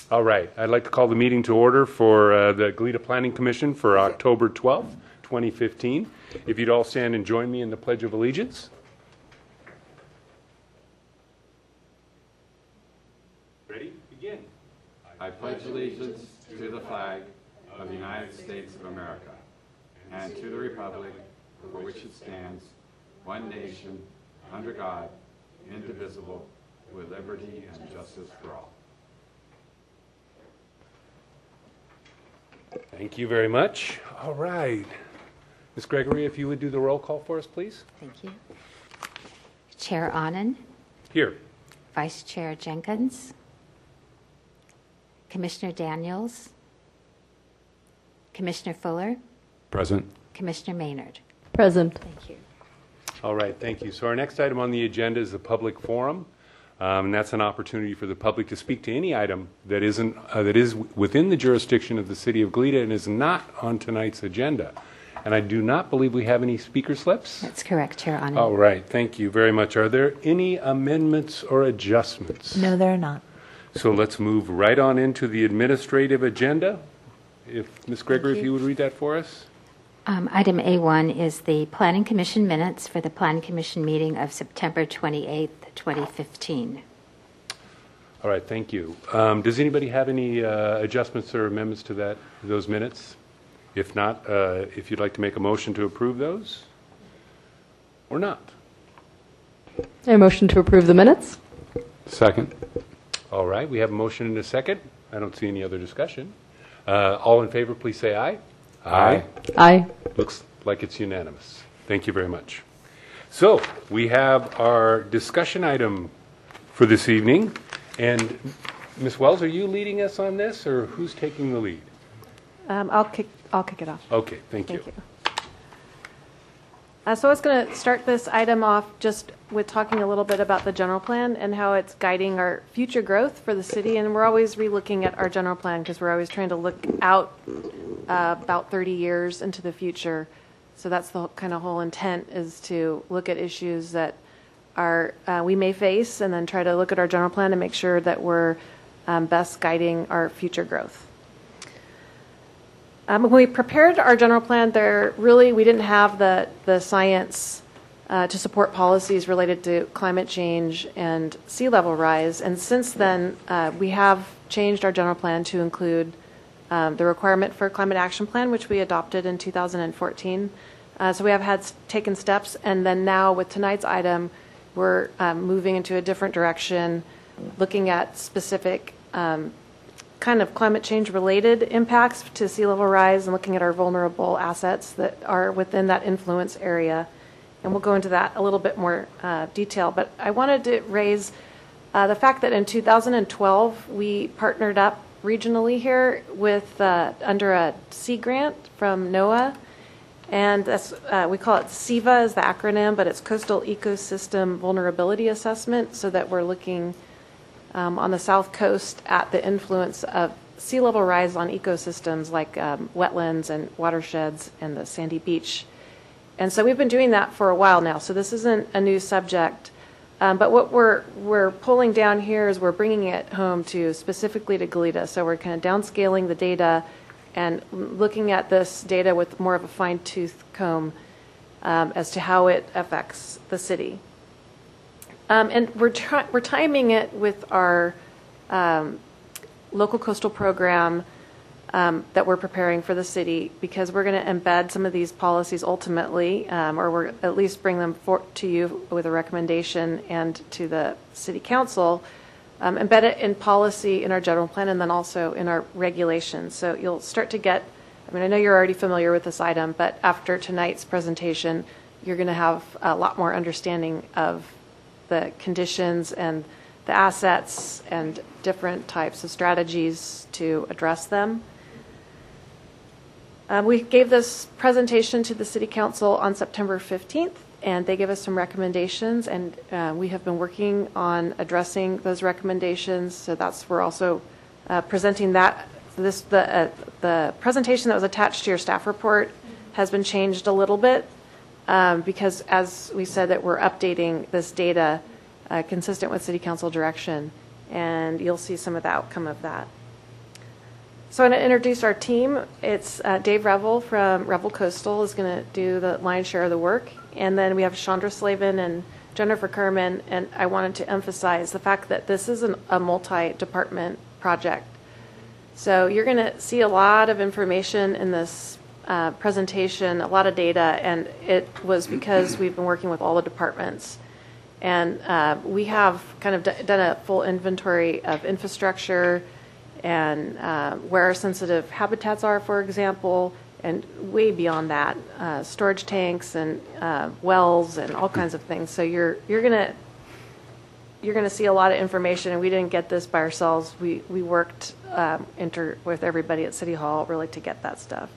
All right, I'd like to call the meeting to order for the Goleta Planning Commission for October 12th, 2015. If you'd all stand and join me in the Pledge of Allegiance. Ready? Begin. I pledge allegiance to the flag of the United States of America and to the republic for which it stands, one nation, under God, indivisible, with liberty and justice for all. Thank you very much. All right. Ms. Gregory, if you would do the roll call for us, please. Thank you. Chair Anand, Here. Vice Chair Jenkins, Commissioner Daniels, Commissioner Fuller, Present. Commissioner Maynard. Present. Thank you. All right, thank you. So our next item on the agenda is the public forum. And that's an opportunity for the public to speak to any item that is within the jurisdiction of the City of Goleta and is not on tonight's agenda. And I do not believe we have any speaker slips. That's correct, Chair Anand. All right, thank you very much. Are there any amendments or adjustments? No, there are not. So let's move right on into the administrative agenda. If Ms. Gregory, if you would read that for us. Item A1 is the Planning Commission minutes for the Planning Commission meeting of September 28th, 2015. All right, thank you. Does anybody have any adjustments or amendments to those minutes? If not, if you'd like to make a motion to approve those, or not. A motion to approve the minutes? Second. All right, we have a motion and a second. I don't see any other discussion. All in favor, please say aye. Aye. Aye. Looks like it's unanimous. Thank you very much. So we have our discussion item for this evening. And Ms. Wells, are you leading us on this, or who's taking the lead? I'll kick it off. Okay, thank you. So I was going to start this item off just with talking a little bit about the general plan and how it's guiding our future growth for the city. And we're always relooking at our general plan because we're always trying to look out about 30 years into the future. So that's the kind of whole intent, is to look at issues that we may face and then try to look at our general plan to make sure that we're best guiding our future growth. When we prepared our general plan, we didn't have the science to support policies related to climate change and sea level rise. And since then, we have changed our general plan to include the requirement for a climate action plan, which we adopted in 2014. So we have taken steps, and then now with tonight's item, we're moving into a different direction, looking at specific kind of climate change related impacts to sea level rise and looking at our vulnerable assets that are within that influence area. And we'll go into that a little bit more detail. But I wanted to raise the fact that in 2012, we partnered up regionally here with under a sea grant from NOAA. And that's, we call it CEVA is the acronym, but it's Coastal Ecosystem Vulnerability Assessment, so that we're looking on the south coast at the influence of sea level rise on ecosystems like wetlands and watersheds and the sandy beach. And so we've been doing that for a while now, so this isn't a new subject. But what we're pulling down here is we're bringing it home to specifically to Goleta. So we're kind of downscaling the data and looking at this data with more of a fine-tooth comb as to how it affects the city. And we're timing it with our local coastal program that we're preparing for the city, because we're going to embed some of these policies ultimately, or we're at least bring them to you with a recommendation and to the city council, embed it in policy in our general plan and then also in our regulations. So you'll start to get, I know you're already familiar with this item, but after tonight's presentation, you're going to have a lot more understanding of the conditions and the assets and different types of strategies to address them. We gave this presentation to the City Council on September 15th, and they gave us some recommendations, and we have been working on addressing those recommendations. So we're also presenting that. The presentation that was attached to your staff report has been changed a little bit because, as we said, that we're updating this data consistent with City Council direction, and you'll see some of the outcome of that. So I'm going to introduce our team. It's Dave Revel from Revel Coastal is going to do the lion's share of the work. And then we have Chandra Slavin and Jennifer Kerman. And I wanted to emphasize the fact that this is a multi-department project. So you're going to see a lot of information in this presentation, a lot of data, and it was because we've been working with all the departments. And we have kind of done a full inventory of infrastructure and where our sensitive habitats are, for example, and way beyond that, storage tanks and wells and all kinds of things. So you're gonna see a lot of information, and we didn't get this by ourselves. We worked with everybody at City Hall really to get that stuff.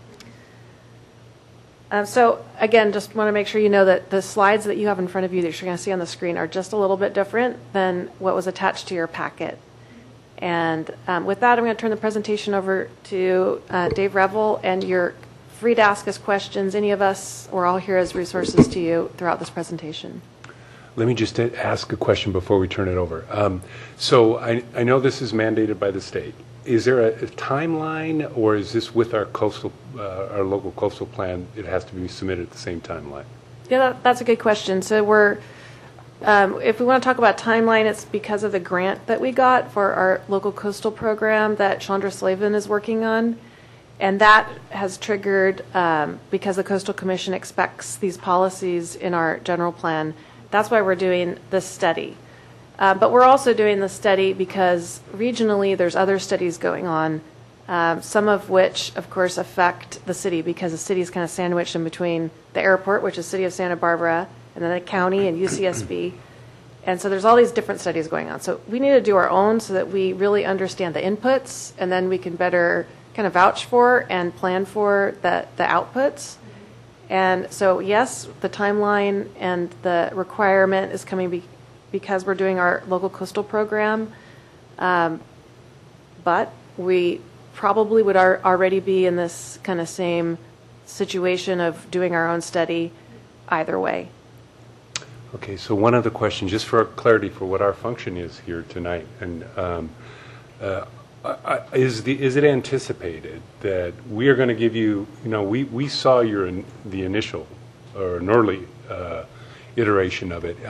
So again, just want to make sure you know that the slides that you have in front of you that you're going to see on the screen are just a little bit different than what was attached to your packet. And with that, I'm going to turn the presentation over to Dave Revel, and you're free to ask us questions. Any of us, we're all here as resources to you throughout this presentation. Let me just ask a question before we turn it over. So I know this is mandated by the state. Is there a timeline, or is this with our local coastal plan? It has to be submitted at the same timeline. Yeah, that's a good question. So if we want to talk about timeline, it's because of the grant that we got for our local coastal program that Chandra Slavin is working on. And that has triggered, because the Coastal Commission expects these policies in our general plan, that's why we're doing this study. But we're also doing this study because regionally there's other studies going on, some of which, of course, affect the city because the city is kind of sandwiched in between the airport, which is City of Santa Barbara, and then the county and UCSB. And so there's all these different studies going on. So we need to do our own so that we really understand the inputs, and then we can better kind of vouch for and plan for the outputs. And so, yes, the timeline and the requirement is coming because we're doing our local coastal program, but we probably would already be in this kind of same situation of doing our own study either way. Okay, so one other question, just for clarity for what our function is here tonight, and is it anticipated that we are going to give you, we saw the initial or an early iteration of it.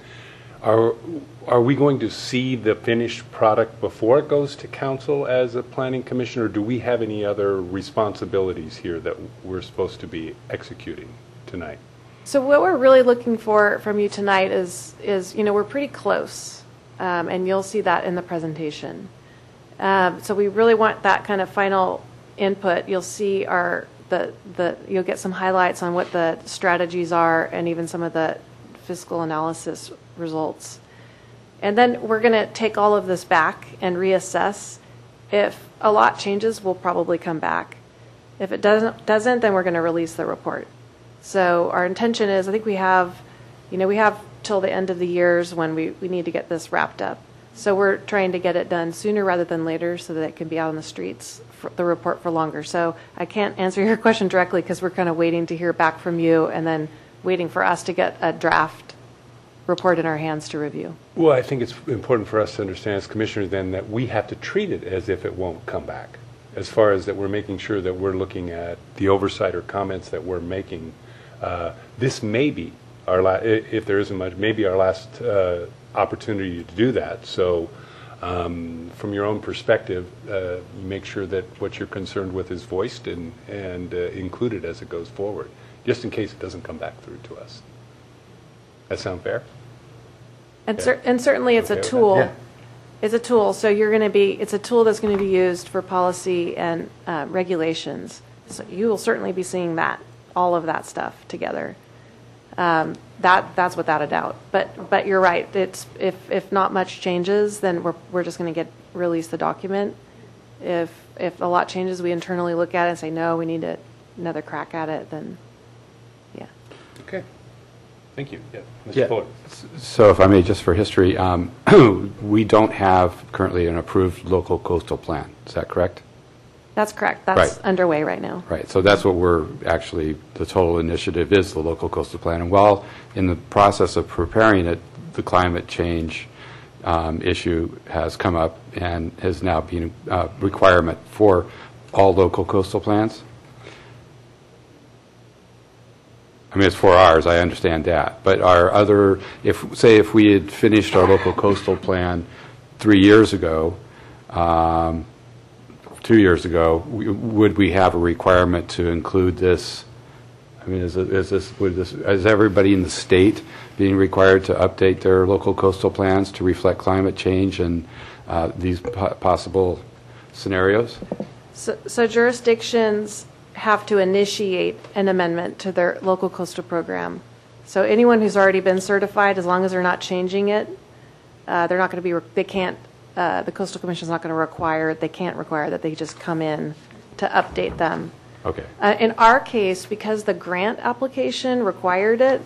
Are we going to see the finished product before it goes to council as a planning commission, or do we have any other responsibilities here that we're supposed to be executing tonight? So what we're really looking for from you tonight is we're pretty close, and you'll see that in the presentation. So we really want that kind of final input. You'll see you'll get some highlights on what the strategies are and even some of the fiscal analysis results. And then we're going to take all of this back and reassess. If a lot changes, we'll probably come back. If it doesn't, then we're going to release the report. So our intention is, I think we have till the end of the years when we need to get this wrapped up. So we're trying to get it done sooner rather than later so that it can be out on the streets, for the report for longer. So I can't answer your question directly because we're kind of waiting to hear back from you and then waiting for us to get a draft report in our hands to review. Well, I think it's important for us to understand as commissioners then that we have to treat it as if it won't come back, as far as that we're making sure that we're looking at the oversight or comments that we're making. This may be if there isn't much, maybe our last opportunity to do that. So from your own perspective, make sure that what you're concerned with is voiced and included as it goes forward, just in case it doesn't come back through to us. That sound fair? And, and certainly it's a tool. Yeah. It's a tool. So it's a tool that's going to be used for policy and regulations. So you will certainly be seeing all of that stuff together. That's without a doubt. But you're right. It's if not much changes, then we're just going to release the document. If a lot changes, we internally look at it and say no, we need another crack at it. Then, yeah. Okay. Thank you. Yeah. Mr. Yeah. Fuller. So if I may, just for history, we don't have currently an approved local coastal plan. Is that correct? That's correct. That's Right. underway right now. Right. So that's what the total initiative is, the local coastal plan. And while in the process of preparing it, the climate change issue has come up and has now been a requirement for all local coastal plans. I mean, it's for ours, I understand that. But our other, if we had finished our local coastal plan 3 years ago, 2 years ago, would we have a requirement to include this? I mean, is everybody in the state being required to update their local coastal plans to reflect climate change and these possible scenarios? So jurisdictions have to initiate an amendment to their local coastal program. So anyone who's already been certified, as long as they're not changing it, they're not going to be, they can't, the Coastal Commission's not going to require, they can't require that they just come in to update them. Okay. In our case, because the grant application required it,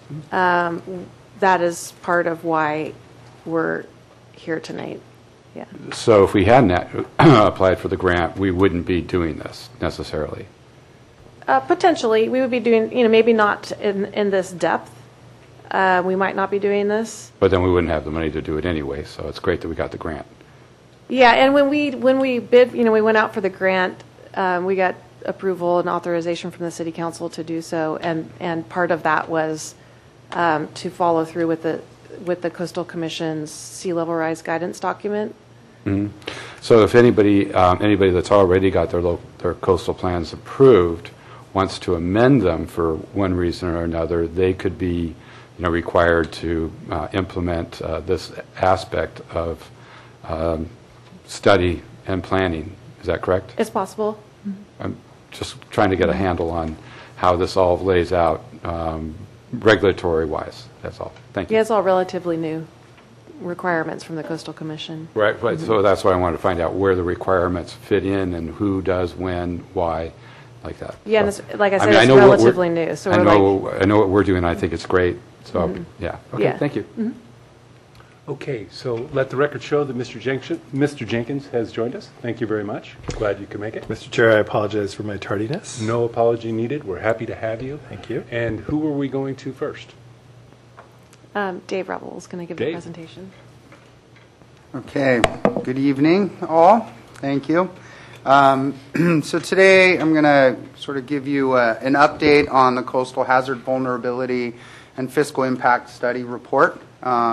that is part of why we're here tonight. Yeah. So if we hadn't applied for the grant, we wouldn't be doing this necessarily. Potentially, we would be doing, maybe not in this depth. We might not be doing this. But then we wouldn't have the money to do it anyway, so it's great that we got the grant. Yeah, and when we bid, we went out for the grant, we got approval and authorization from the City Council to do so, and part of that was to follow through with the Coastal Commission's sea level rise guidance document. Mm-hmm. So if anybody that's already got their coastal plans approved wants to amend them for one reason or another, they could be required to implement this aspect of study and planning. Is that correct? It's possible. I'm just trying to get a handle on how this all lays out regulatory-wise. That's all. Thank you. Yeah, it's all relatively new requirements from the Coastal Commission. Right. So that's why I wanted to find out where the requirements fit in and who does when, why, like that. Yeah, So, and like I said, mean, it's know relatively new. So I know what we're doing. I think it's great. So yeah. Okay. Yeah. Thank you. Mm-hmm. Okay, so let the record show that Mr. Jenkins has joined us. Thank you very much. Glad you could make it. Mr. Chair, I apologize for my tardiness. No apology needed. We're happy to have you. Thank you. And who are we going to first? Dave Rebel is going to give the Dave. presentation. Okay, good evening, all. Thank you. So today I'm going to sort of give you an update on the Coastal Hazard Vulnerability and Fiscal Impact Study report.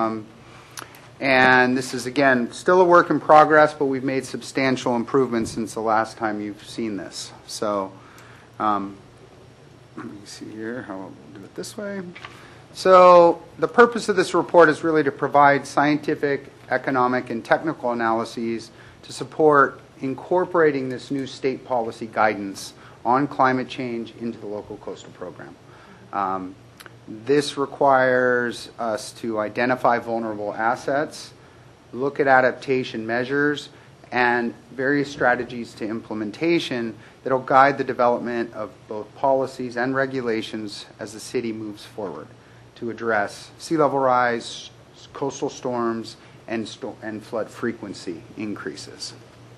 And this is, again, still a work in progress, but we've made substantial improvements since the last time you've seen this. So let me see here how we'll do it this way. So the purpose of this report is really to provide scientific, economic, and technical analyses to support incorporating this new state policy guidance on climate change into the local coastal program. This requires us to identify vulnerable assets, look at adaptation measures, and various strategies to implementation that will guide the development of both policies and regulations as the city moves forward to address sea level rise, coastal storms, and flood frequency increases.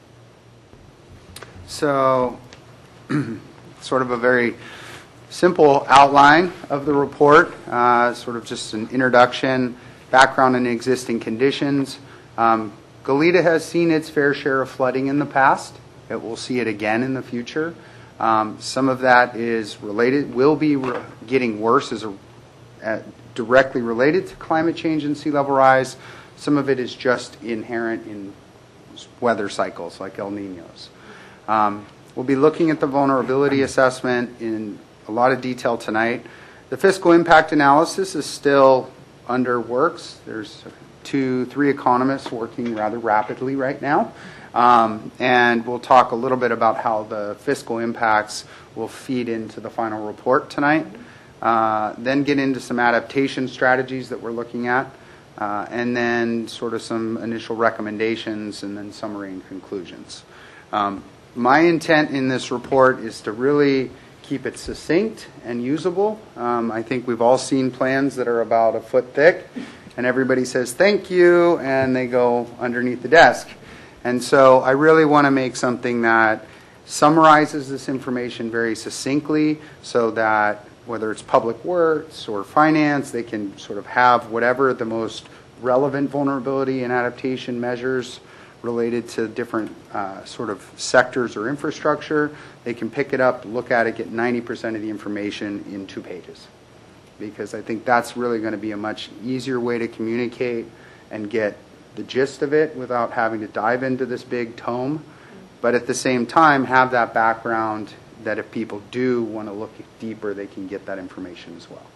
So, sort of a very simple outline of the report, sort of just an introduction, background and existing conditions. Goleta has seen its fair share of flooding in the past. It will see it again in the future. Some of that is related, will be getting worse as directly related to climate change and sea level rise. Some of it is just inherent in weather cycles like El Niños. We'll be looking at the vulnerability assessment in a lot of detail tonight. The fiscal impact analysis is still under works. There's 2-3 economists working rather rapidly right now. And we'll talk a little bit about how the fiscal impacts will feed into the final report tonight. Then get into some adaptation strategies that we're looking at. And then sort of some initial recommendations and then summary and conclusions. My intent in this report is to really keep it succinct and usable. I think we've all seen plans that are about a foot thick, and everybody says thank you, and they go underneath the desk. And so I really want to make something that summarizes this information very succinctly so that whether it's public works or finance, they can sort of have whatever the most relevant vulnerability and adaptation measures related to different sort of sectors or infrastructure. They can pick it up, look at it, get 90% of the information in 2 pages. Because I think that's really going to be a much easier way to communicate and get the gist of it without having to dive into this big tome. But at the same time, have that background that if people do want to look deeper, they can get that information as well.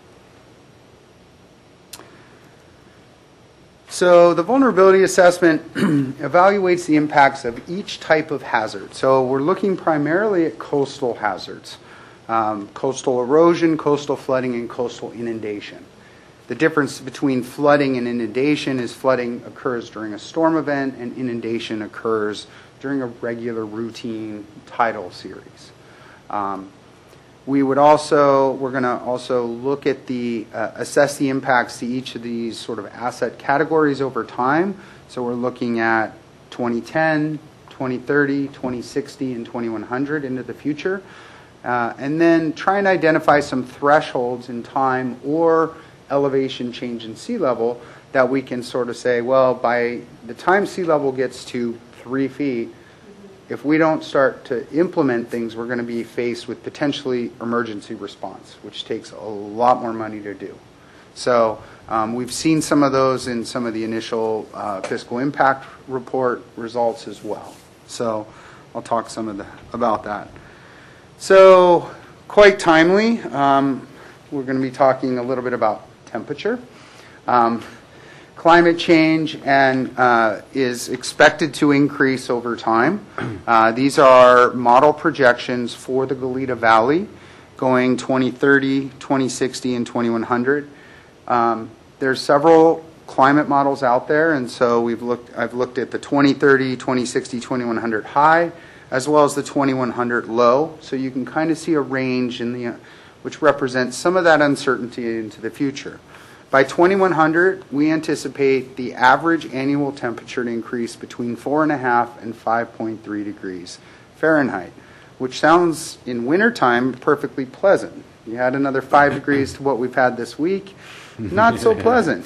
So the vulnerability assessment evaluates the impacts of each type of hazard. So we're looking primarily at coastal hazards, coastal erosion, coastal flooding, and coastal inundation. The difference between flooding and inundation is flooding occurs during a storm event and inundation occurs during a regular routine tidal series. We're going to also look at assess the impacts to each of these sort of asset categories over time. So we're looking at 2010, 2030, 2060, and 2100 into the future. And then try and identify some thresholds in time or elevation change in sea level that we can sort of say, well, by the time sea level gets to 3 feet, if we don't start to implement things, we're going to be faced with potentially emergency response, which takes a lot more money to do. So we've seen some of those in some of the initial fiscal impact report results as well. So I'll talk about that. So quite timely, we're going to be talking a little bit about temperature. Climate change is expected to increase over time. These are model projections for the Goleta Valley going 2030, 2060, and 2100. There's several climate models out there, and so I've looked at the 2030, 2060, 2100 high, as well as the 2100 low. So you can kind of see a range which represents some of that uncertainty into the future. By 2100, we anticipate the average annual temperature to increase between 4.5 and 5.3 degrees Fahrenheit, which sounds in wintertime perfectly pleasant. You add another 5 degrees to what we've had this week, not so pleasant.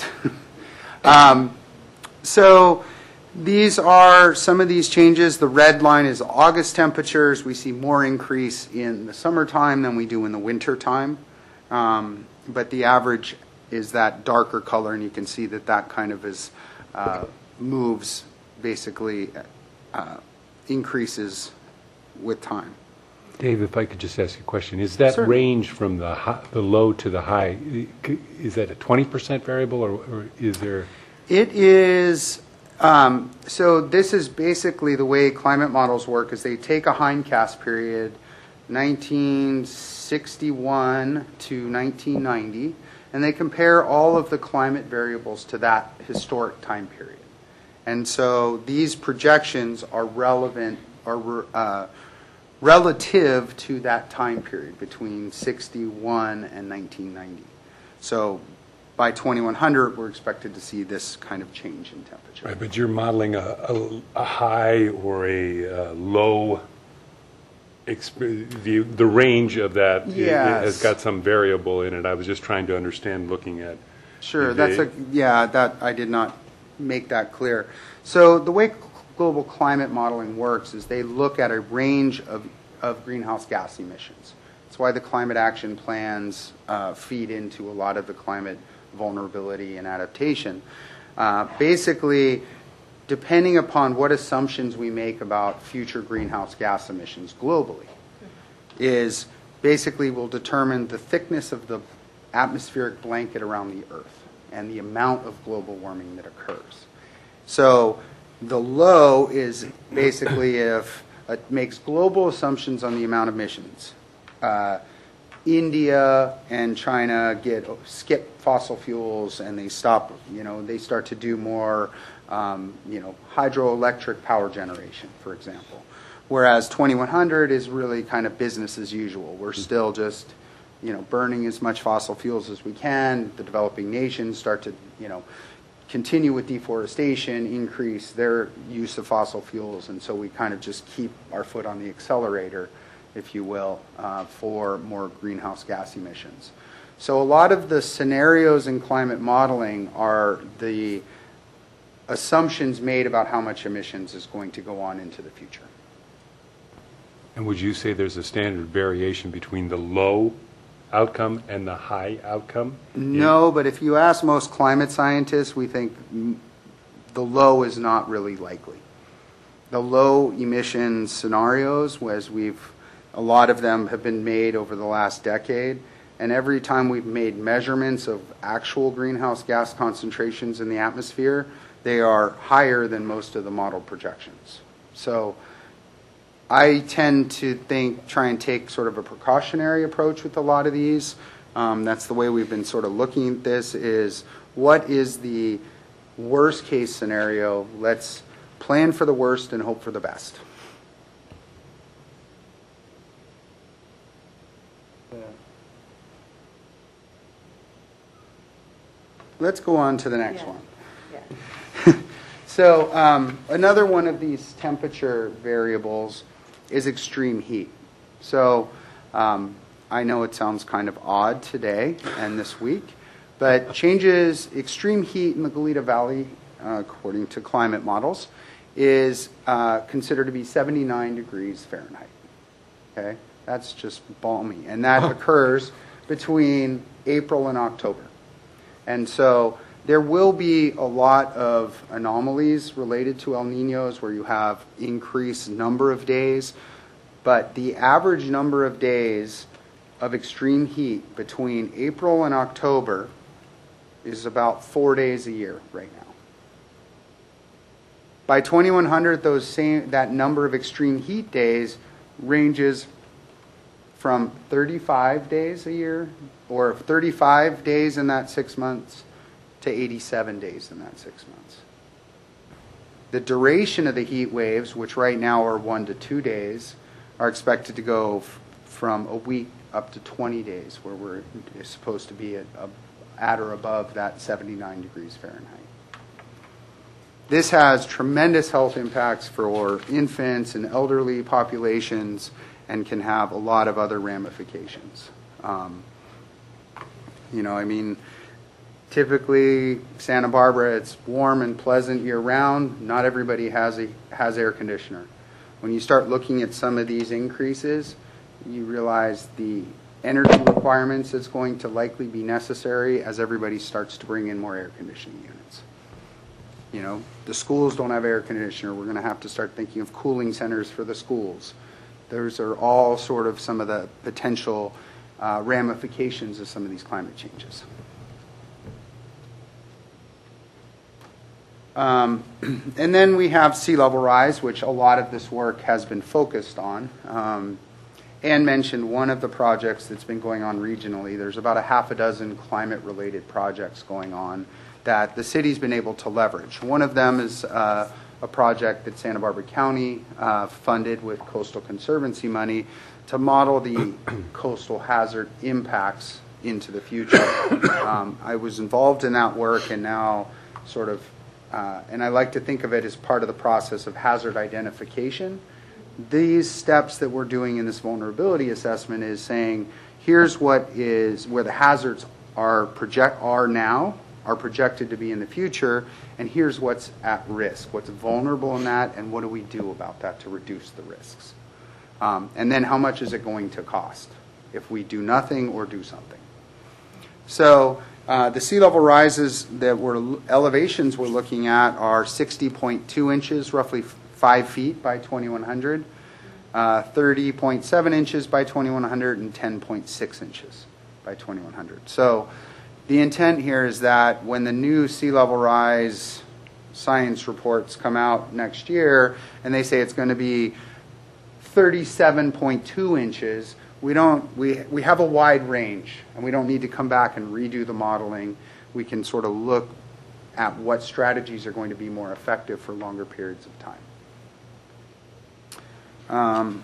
So these are some of these changes. The red line is August temperatures. We see more increase in the summertime than we do in the wintertime, but the average is that darker color, and you can see that kind of moves, basically increases with time. Dave, if I could just ask you a question. Is that Certainly. range from the low to the high, is that a 20% variable, or is there? It is, so this is basically the way climate models work, is they take a hindcast period, 1961 to 1990, and they compare all of the climate variables to that historic time period. And so these projections are relevant, or relative to that time period between 61 and 1990. So by 2100, we're expected to see this kind of change in temperature. Right, but you're modeling a high or a low. The range of that Yes. has got some variable in it. I was just trying to understand, looking at. Sure, that I did not make that clear. So the way global climate modeling works is they look at a range of greenhouse gas emissions. That's why the climate action plans feed into a lot of the climate vulnerability and adaptation. Basically, depending upon what assumptions we make about future greenhouse gas emissions globally, is basically will determine the thickness of the atmospheric blanket around the Earth and the amount of global warming that occurs. So the low is basically if it makes global assumptions on the amount of emissions. India and China skip fossil fuels, and they stop, they start to do more hydroelectric power generation, for example. Whereas 2100 is really kind of business as usual. We're still just, burning as much fossil fuels as we can. The developing nations start to, continue with deforestation, increase their use of fossil fuels, and so we kind of just keep our foot on the accelerator, if you will, for more greenhouse gas emissions. So a lot of the scenarios in climate modeling are the assumptions made about how much emissions is going to go on into the future. And would you say there's a standard variation between the low outcome and the high outcome? No, but if you ask most climate scientists, we think the low is not really likely. The low emission scenarios, a lot of them have been made over the last decade, and every time we've made measurements of actual greenhouse gas concentrations in the atmosphere, they are higher than most of the model projections. So I tend to try and take sort of a precautionary approach with a lot of these. That's the way we've been sort of looking at this, is what is the worst case scenario? Let's plan for the worst and hope for the best. Let's go on to the next one. So another one of these temperature variables is extreme heat. So I know it sounds kind of odd today and this week, but extreme heat in the Goleta Valley, according to climate models, is considered to be 79 degrees Fahrenheit. Okay, that's just balmy, and that occurs between April and October. And so there will be a lot of anomalies related to El Niños where you have increased number of days, but the average number of days of extreme heat between April and October is about 4 days a year right now. By 2100, that number of extreme heat days ranges from 35 days a year, or 35 days in that 6 months, to 87 days in that 6 months. The duration of the heat waves, which right now are 1 to 2 days, are expected to go from a week up to 20 days, where we're supposed to be at or above that 79 degrees Fahrenheit. This has tremendous health impacts for infants and elderly populations, and can have a lot of other ramifications. Typically Santa Barbara, it's warm and pleasant year-round. Not everybody has air conditioner. When you start looking at some of these increases, you realize the energy requirements that's going to likely be necessary as everybody starts to bring in more air conditioning units. The schools don't have air conditioner. We're going to have to start thinking of cooling centers for the schools. Those are all sort of some of the potential ramifications of some of these climate changes. And then we have sea level rise, which a lot of this work has been focused on. Ann mentioned one of the projects that's been going on regionally. There's about a half a dozen climate-related projects going on that the city's been able to leverage. One of them is a project that Santa Barbara County funded with Coastal Conservancy money to model the coastal hazard impacts into the future. I was involved in that work, and now and I like to think of it as part of the process of hazard identification. These steps that we're doing in this vulnerability assessment is saying, here's where the hazards are projected to be in the future, and here's what's at risk, what's vulnerable in that, and what do we do about that to reduce the risks. And then how much is it going to cost if we do nothing or do something. So the sea level rises elevations we're looking at are 60.2 inches, roughly 5 feet by 2100, 30.7 inches by 2100, and 10.6 inches by 2100. So the intent here is that when the new sea level rise science reports come out next year and they say it's going to be 37.2 inches, we have a wide range, and we don't need to come back and redo the modeling. We can sort of look at what strategies are going to be more effective for longer periods of time.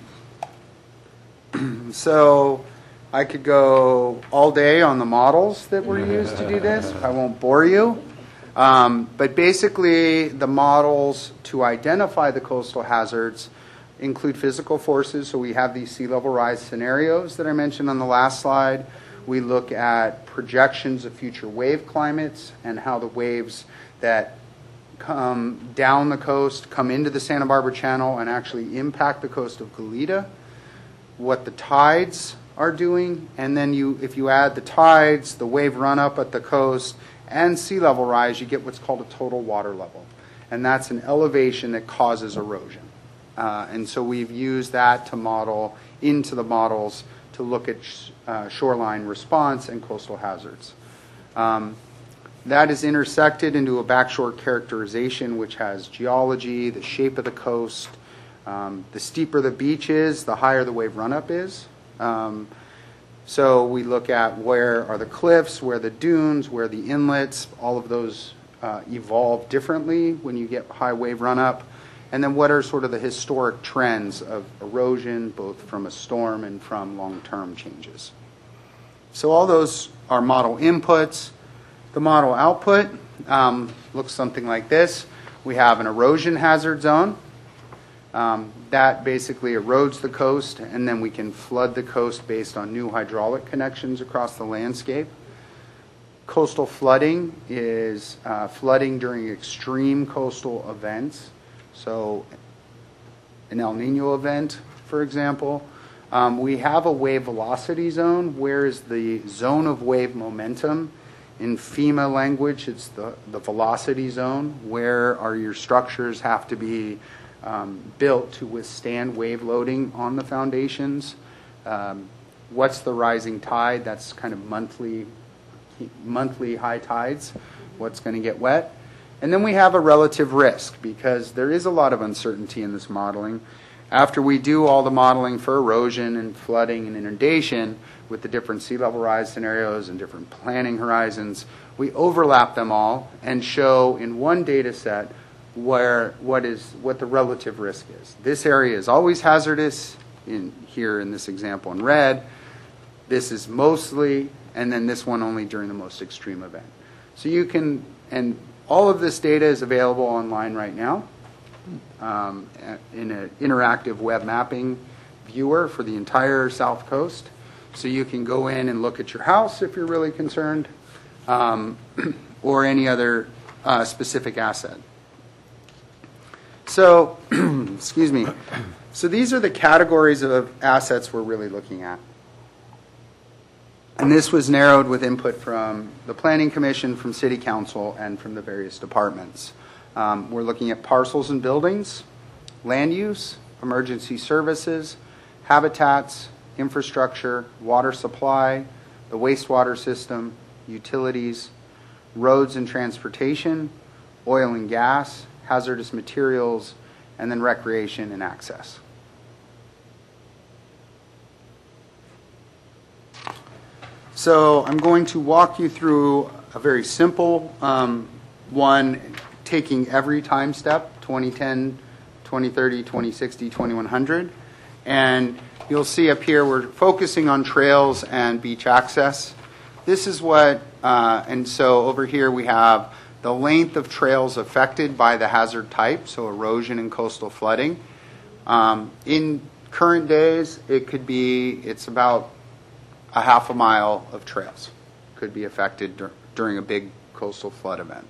So I could go all day on the models that were used to do this. I won't bore you. But basically, the models to identify the coastal hazards include physical forces. So we have these sea level rise scenarios that I mentioned on the last slide. We look at projections of future wave climates and how the waves that come down the coast, come into the Santa Barbara Channel, and actually impact the coast of Goleta, what the tides are doing, and then if you add the tides, the wave run-up at the coast, and sea level rise, you get what's called a total water level. And that's an elevation that causes erosion. And so we've used that to model into the models to look at shoreline response and coastal hazards. That is intersected into a backshore characterization, which has geology, the shape of the coast. The steeper the beach is, the higher the wave run-up is. So we look at where are the cliffs, where the dunes, where the inlets. All of those evolve differently when you get high wave run-up. And then what are sort of the historic trends of erosion, both from a storm and from long-term changes. So all those are model inputs. The model output looks something like this. We have an erosion hazard zone. That basically erodes the coast, and then we can flood the coast based on new hydraulic connections across the landscape. Coastal flooding is flooding during extreme coastal events. So an El Nino event, for example. We have a wave velocity zone. Where is the zone of wave momentum? In FEMA language, it's the velocity zone. Where are your structures have to be built to withstand wave loading on the foundations? What's the rising tide? That's kind of monthly high tides. What's going to get wet? And then we have a relative risk, because there is a lot of uncertainty in this modeling. After we do all the modeling for erosion and flooding and inundation with the different sea level rise scenarios and different planning horizons, we overlap them all and show in one data set what the relative risk is. This area is always hazardous, here in this example in red. This is mostly, and then this one only during the most extreme event. So you can, and all of this data is available online right now in an interactive web mapping viewer for the entire South Coast. So you can go in and look at your house if you're really concerned, or any other specific asset. So, excuse me. So these are the categories of assets we're really looking at. And this was narrowed with input from the Planning Commission, from City Council, and from the various departments. We're looking at parcels and buildings, land use, emergency services, habitats, infrastructure, water supply, the wastewater system, utilities, roads and transportation, oil and gas, hazardous materials, and then recreation and access. So I'm going to walk you through a very simple one, taking every time step, 2010, 2030, 2060, 2100. And you'll see up here we're focusing on trails and beach access. This is what, and so over here we have the length of trails affected by the hazard type, so erosion and coastal flooding. In current days, it's about a half a mile of trails could be affected during a big coastal flood event.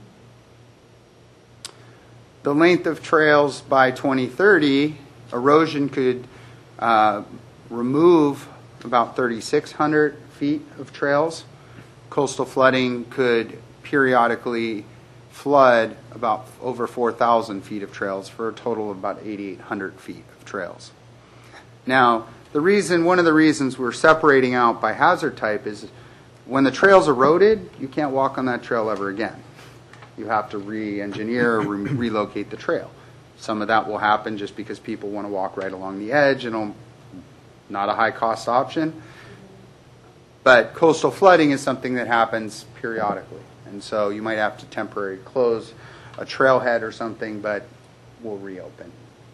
The length of trails by 2030, erosion could remove about 3,600 feet of trails. Coastal flooding could periodically flood about over 4,000 feet of trails for a total of about 8,800 feet of trails. Now, one of the reasons we're separating out by hazard type is when the trail's eroded, you can't walk on that trail ever again. You have to re-engineer or relocate the trail. Some of that will happen just because people want to walk right along the edge, and not a high-cost option. But coastal flooding is something that happens periodically, and so you might have to temporarily close a trailhead or something, but will reopen.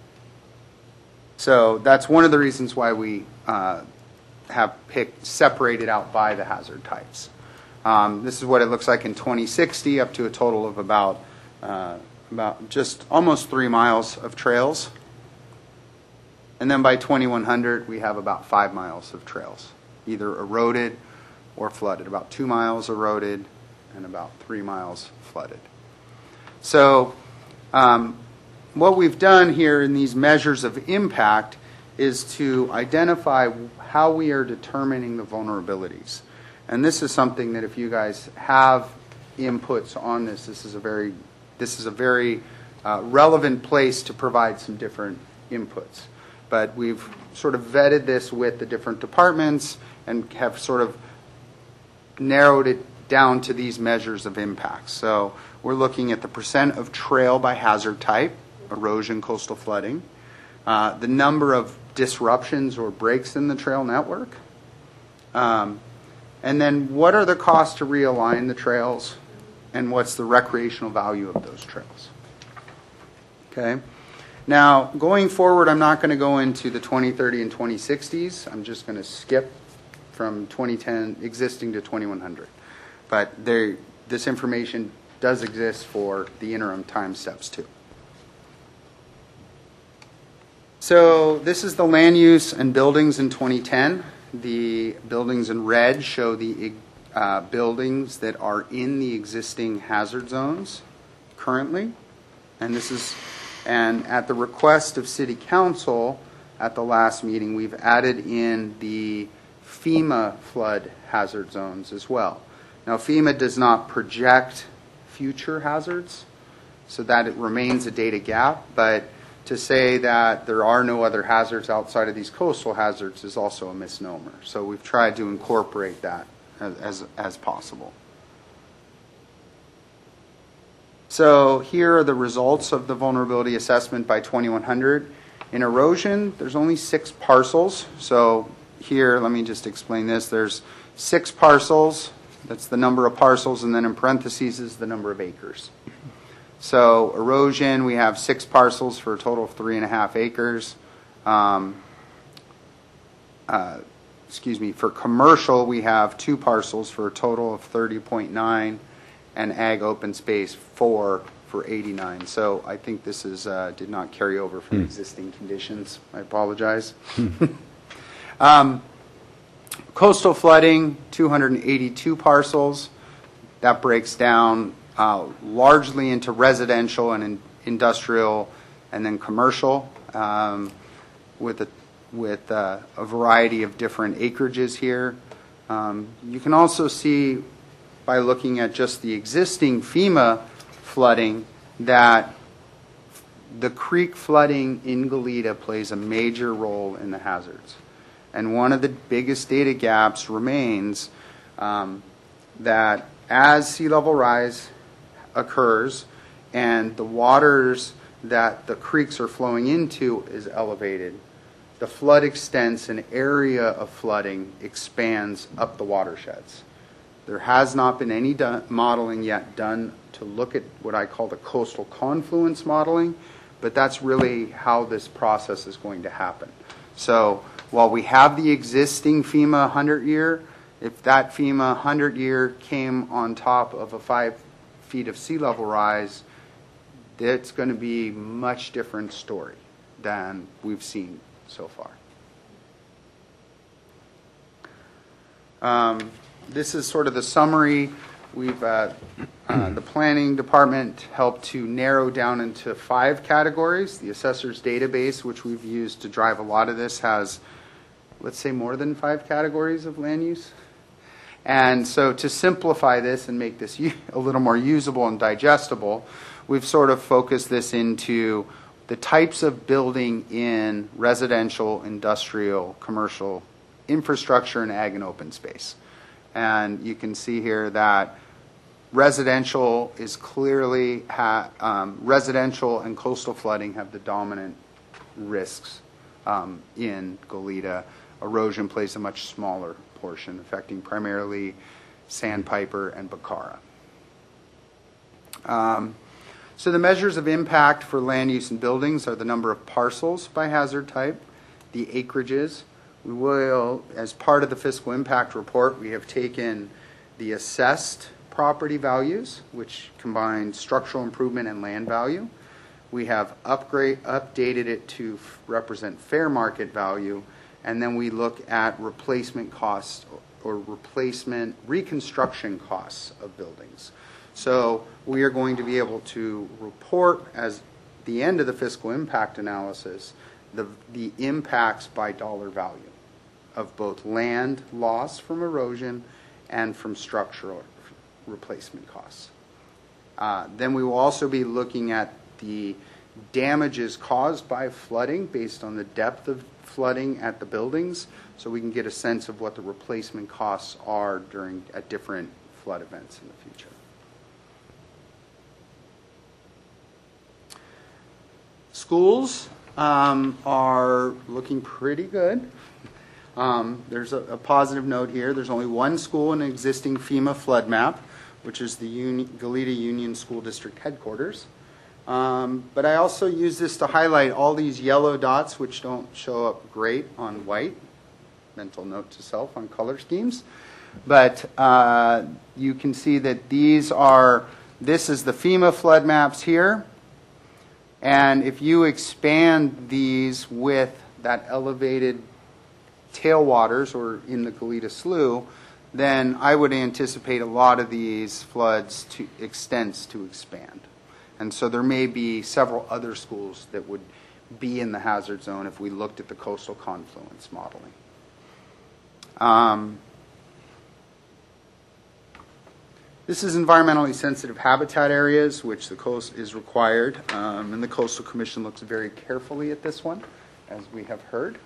So that's one of the reasons why we have separated out by the hazard types. This is what it looks like in 2060, up to a total of about just almost 3 miles of trails. And then by 2100, we have about 5 miles of trails, either eroded or flooded. About 2 miles eroded and about 3 miles flooded. So what we've done here in these measures of impact is to identify how we are determining the vulnerabilities. And this is something that if you guys have inputs on this, this is a very relevant place to provide some different inputs. But we've sort of vetted this with the different departments and have sort of narrowed it down to these measures of impact. So we're looking at the percent of trail by hazard type, erosion, coastal flooding, the number of disruptions or breaks in the trail network, and then what are the costs to realign the trails, and what's the recreational value of those trails. Okay. Now, going forward, I'm not going to go into the 2030 and 2060s. I'm just going to skip from 2010 existing to 2100. But this information does exist for the interim time steps too. So this is the land use and buildings in 2010. The buildings in red show the buildings that are in the existing hazard zones currently. And at the request of City Council at the last meeting, we've added in the FEMA flood hazard zones as well. Now, FEMA does not project future hazards, so that it remains a data gap, but to say that there are no other hazards outside of these coastal hazards is also a misnomer. So we've tried to incorporate that as possible. So here are the results of the vulnerability assessment by 2100. In erosion, there's only 6 parcels. So here, let me just explain this. There's 6 parcels. That's the number of parcels, and then in parentheses is the number of acres. So erosion, we have 6 parcels for a total of 3.5 acres. For commercial, we have 2 parcels for a total of 30.9, and ag open space 4 for 89. So I think this is did not carry over from existing conditions. I apologize. Coastal flooding, 282 parcels. That breaks down largely into residential and industrial, and then commercial, with a variety of different acreages here. You can also see by looking at just the existing FEMA flooding that the creek flooding in Goleta plays a major role in the hazards. And one of the biggest data gaps remains that as sea level rise occurs and the waters that the creeks are flowing into is elevated, the flood extents and area of flooding expands up the watersheds. There has not been any modeling yet done to look at what I call the coastal confluence modeling, but that's really how this process is going to happen. So while we have the existing FEMA 100-year, if that FEMA 100-year came on top of a 5 feet of sea level rise, it's going to be a much different story than we've seen so far. This is sort of the summary. We've the planning department helped to narrow down into 5 categories. The assessor's database, which we've used to drive a lot of this, has, let's say, more than 5 categories of land use. And so to simplify this and make this a little more usable and digestible, we've sort of focused this into the types of building in residential, industrial, commercial, infrastructure, and ag and open space. And you can see here that residential is clearly, residential and coastal flooding have the dominant risks in Goleta. Erosion plays a much smaller portion, affecting primarily Sandpiper and Bacara. So the measures of impact for land use and buildings are the number of parcels by hazard type, the acreages. We will, as part of the fiscal impact report, we have taken the assessed property values, which combine structural improvement and land value. We have updated it to represent fair market value, and then we look at replacement costs or reconstruction costs of buildings. So we are going to be able to report as the end of the fiscal impact analysis the impacts by dollar value of both land loss from erosion and from structural replacement costs. Then we will also be looking at the damages caused by flooding based on the depth of flooding at the buildings, so we can get a sense of what the replacement costs are at different flood events in the future. Schools are looking pretty good. There's a positive note here. There's only one school in an existing FEMA flood map, which is the Goleta Union School District headquarters. But I also use this to highlight all these yellow dots, which don't show up great on white. Mental note to self on color schemes. But you can see that this is the FEMA flood maps here. And if you expand these with that elevated tailwaters or in the Goleta Slough, then I would anticipate a lot of these floods to expand. And so there may be several other schools that would be in the hazard zone if we looked at the coastal confluence modeling. This is environmentally sensitive habitat areas, which the coast is required, and the Coastal Commission looks very carefully at this one, as we have heard.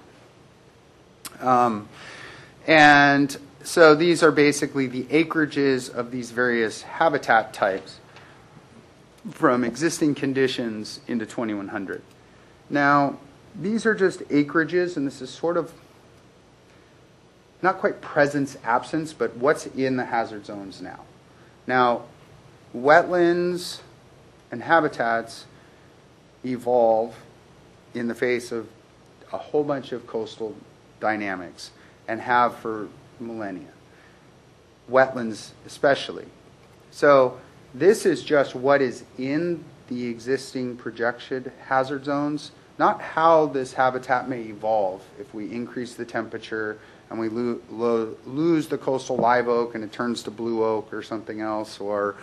And so these are basically the acreages of these various habitat types from existing conditions into 2100. Now, these are just acreages, and this is sort of not quite presence absence, but what's in the hazard zones now. Now, wetlands and habitats evolve in the face of a whole bunch of coastal dynamics and have for millennia. Wetlands especially. So this is just what is in the existing projected hazard zones, not how this habitat may evolve if we increase the temperature and we lose the coastal live oak and it turns to blue oak or something else, or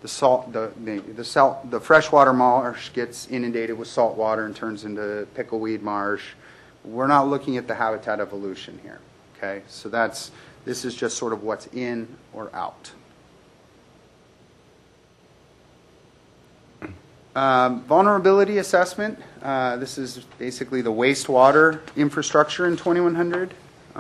the freshwater marsh gets inundated with salt water and turns into pickleweed marsh. We're not looking at the habitat evolution here. Okay, so this is just sort of what's in or out. Vulnerability assessment. This is basically the wastewater infrastructure in 2100.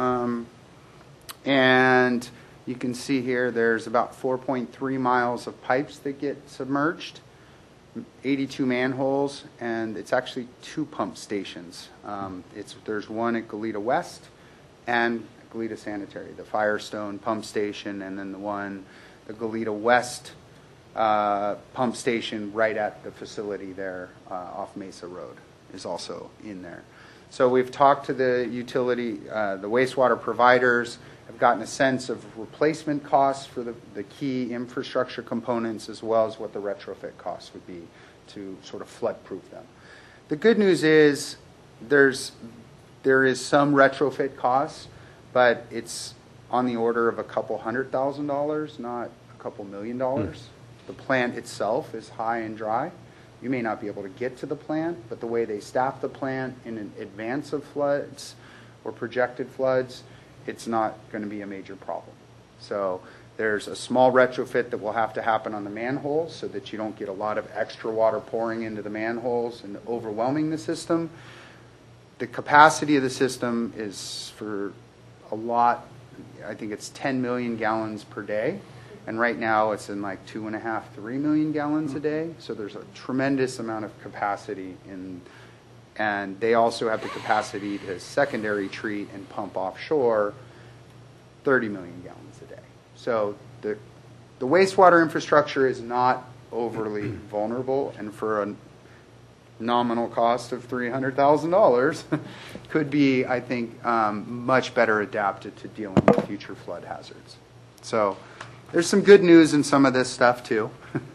And you can see here there's about 4.3 miles of pipes that get submerged, 82 manholes, and it's actually 2 pump stations. There's one at Goleta West and Goleta Sanitary, the Firestone pump station, and then the Goleta West pump station right at the facility there off Mesa Road is also in there. So we've talked to the utility, the wastewater providers, have gotten a sense of replacement costs for the key infrastructure components, as well as what the retrofit costs would be to sort of flood-proof them. The good news is there is some retrofit costs, but it's on the order of a couple $100,000, not a couple $1 million. The plant itself is high and dry. You may not be able to get to the plant, but the way they staff the plant in advance of floods or projected floods, it's not going to be a major problem. So there's a small retrofit that will have to happen on the manholes so that you don't get a lot of extra water pouring into the manholes and overwhelming the system. The capacity of the system is for a lot, I think it's 10 million gallons per day. And right now it's in like 2.5, 3 million gallons a day. So there's a tremendous amount of capacity and they also have the capacity to secondary treat and pump offshore 30 million gallons a day. So the wastewater infrastructure is not overly vulnerable, and for a nominal cost of $300,000 could be, I think, much better adapted to dealing with future flood hazards. So there's some good news in some of this stuff too.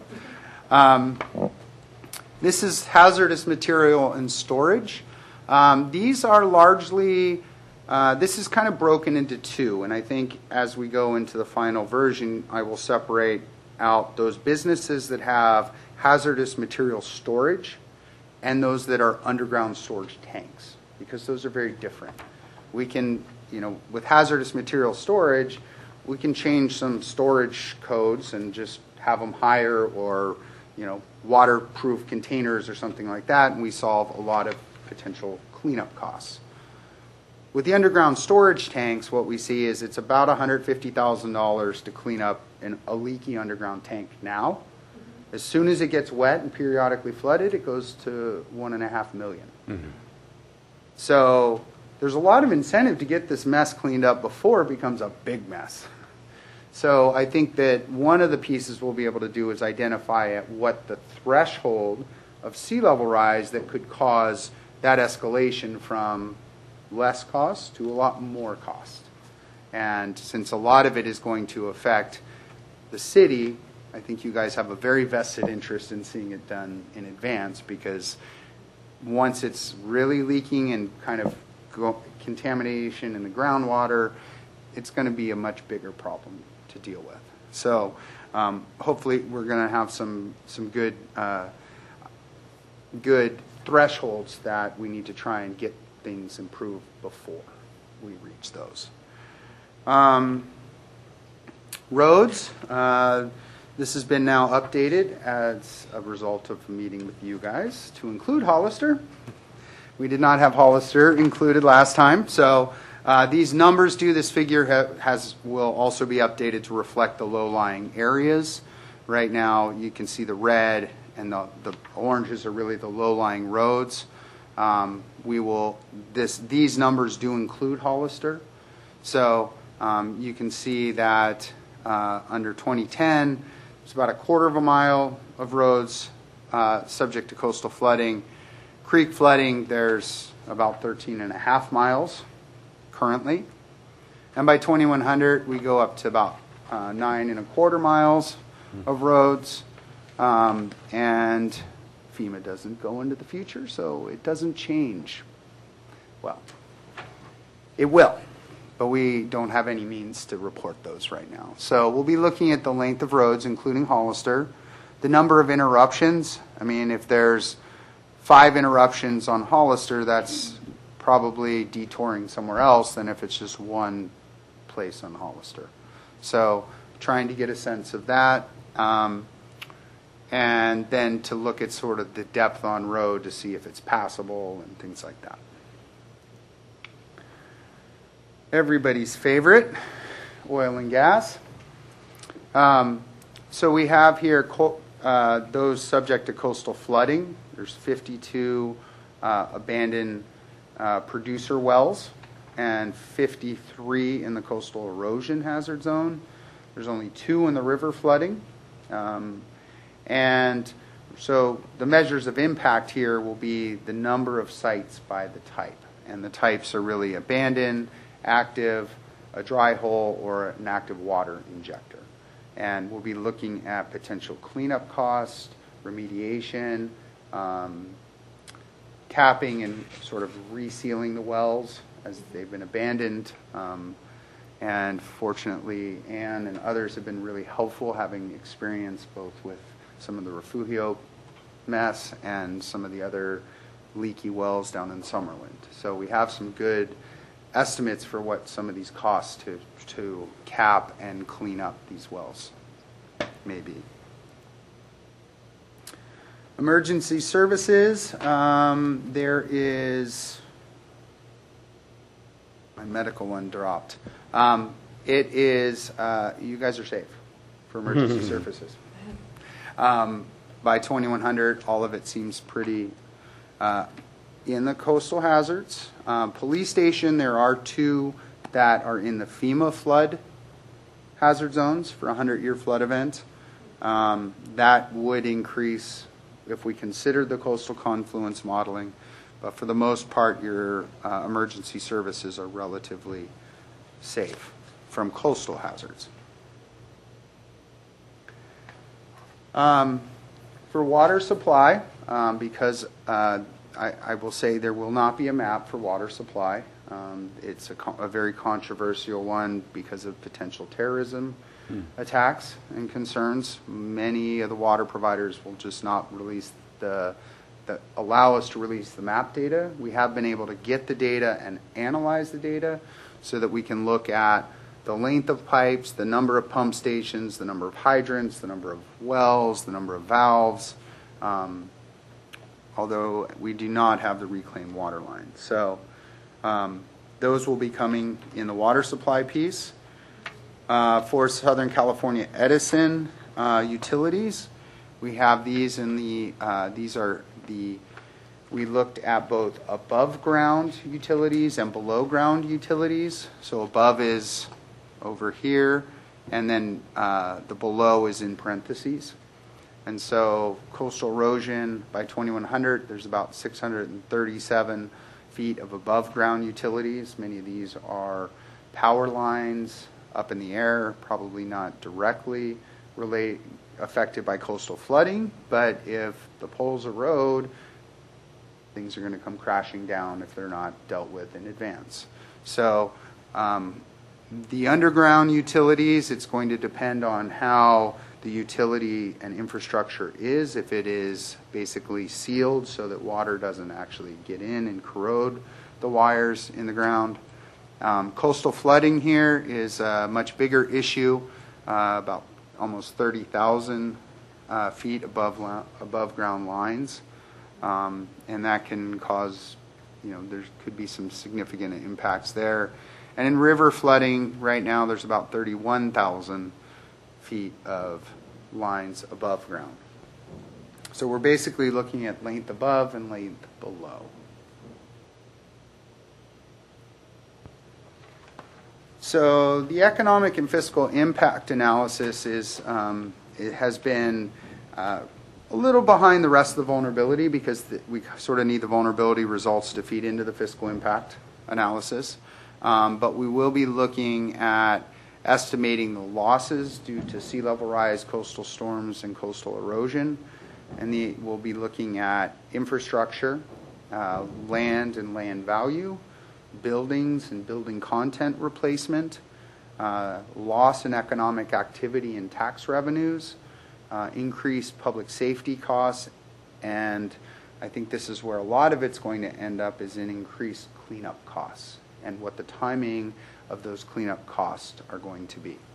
This is hazardous material and storage. These are largely, this is kind of broken into two, and I think as we go into the final version, I will separate out those businesses that have hazardous material storage and those that are underground storage tanks, because those are very different. We can, with hazardous material storage, we can change some storage codes and just have them higher, or, waterproof containers or something like that, and we solve a lot of potential cleanup costs. With the underground storage tanks, what we see is it's about $150,000 to clean up a leaky underground tank now. As soon as it gets wet and periodically flooded, it goes to $1.5 million. So there's a lot of incentive to get this mess cleaned up before it becomes a big mess. So I think that one of the pieces we'll be able to do is identify at what the threshold of sea level rise that could cause that escalation from less cost to a lot more cost. And since a lot of it is going to affect the city, I think you guys have a very vested interest in seeing it done in advance, because once it's really leaking and kind of contamination in the groundwater, it's going to be a much bigger problem to deal with. So hopefully we're going to have some good good thresholds that we need to try and get things improved before we reach those. Roads. This has been now updated as a result of a meeting with you guys to include Hollister. We did not have Hollister included last time, so these numbers this figure will also be updated to reflect the low-lying areas. Right now, you can see the red and the oranges are really the low-lying roads. These numbers do include Hollister, so you can see that under 2010, it's about 1/4 mile of roads subject to coastal flooding. Creek flooding, there's about 13.5 miles currently. And by 2100, we go up to about 9.25 miles of roads. And FEMA doesn't go into the future, so it doesn't change. Well, it will, but we don't have any means to report those right now. So we'll be looking at the length of roads, including Hollister, the number of interruptions. I mean, if there's 5 interruptions on Hollister, that's probably detouring somewhere else than if it's just one place on Hollister. So trying to get a sense of that. And then to look at sort of the depth on road to see if it's passable and things like that. Everybody's favorite, oil and gas. So we have here those subject to coastal flooding. There's 52 abandoned producer wells and 53 in the coastal erosion hazard zone. There's only 2 in the river flooding. And so the measures of impact here will be the number of sites by the type. And the types are really abandoned, active, a dry hole, or an active water injector. And we'll be looking at potential cleanup costs, remediation, capping and sort of resealing the wells as they've been abandoned. And fortunately, Ann and others have been really helpful, having experience both with some of the Refugio mess and some of the other leaky wells down in Summerland. So we have some good estimates for what some of these costs to cap and clean up these wells may be. Emergency services, there is, my medical one dropped. It is, you guys are safe for emergency services. By 2100, all of it seems pretty in the coastal hazards. Police station, there are 2 that are in the FEMA flood hazard zones for a 100-year flood event. That would increase if we considered the coastal confluence modeling. But for the most part, your emergency services are relatively safe from coastal hazards. For water supply, because I will say there will not be a map for water supply. It's a very controversial one because of potential terrorism attacks and concerns. Many of the water providers will just not release allow us to release the map data. We have been able to get the data and analyze the data so that we can look at the length of pipes, the number of pump stations, the number of hydrants, the number of wells, the number of valves, although we do not have the reclaimed water line. So those will be coming in the water supply piece. For Southern California Edison utilities, we have these in the, we looked at both above ground utilities and below ground utilities. So above is over here, and then the below is in parentheses. And so coastal erosion by 2100, there's about 637 feet of above ground utilities. Many of these are power lines up in the air, probably not directly affected by coastal flooding, but if the poles erode, things are going to come crashing down if they're not dealt with in advance. So the underground utilities, it's going to depend on how the utility and infrastructure is. If it is basically sealed so that water doesn't actually get in and corrode the wires in the ground. Coastal flooding here is a much bigger issue, about almost 30,000 feet above ground lines, and that can cause, there could be some significant impacts there. And in river flooding, right now there's about 31,000 feet of lines above ground. So we're basically looking at length above and length below. So the economic and fiscal impact analysis is it has been a little behind the rest of the vulnerability because we sort of need the vulnerability results to feed into the fiscal impact analysis. But we will be looking at estimating the losses due to sea level rise, coastal storms, and coastal erosion. And we'll be looking at infrastructure, land and land value, buildings and building content replacement, loss in economic activity and tax revenues, increased public safety costs, and I think this is where a lot of it's going to end up is in increased cleanup costs and what the timing of those cleanup costs are going to be.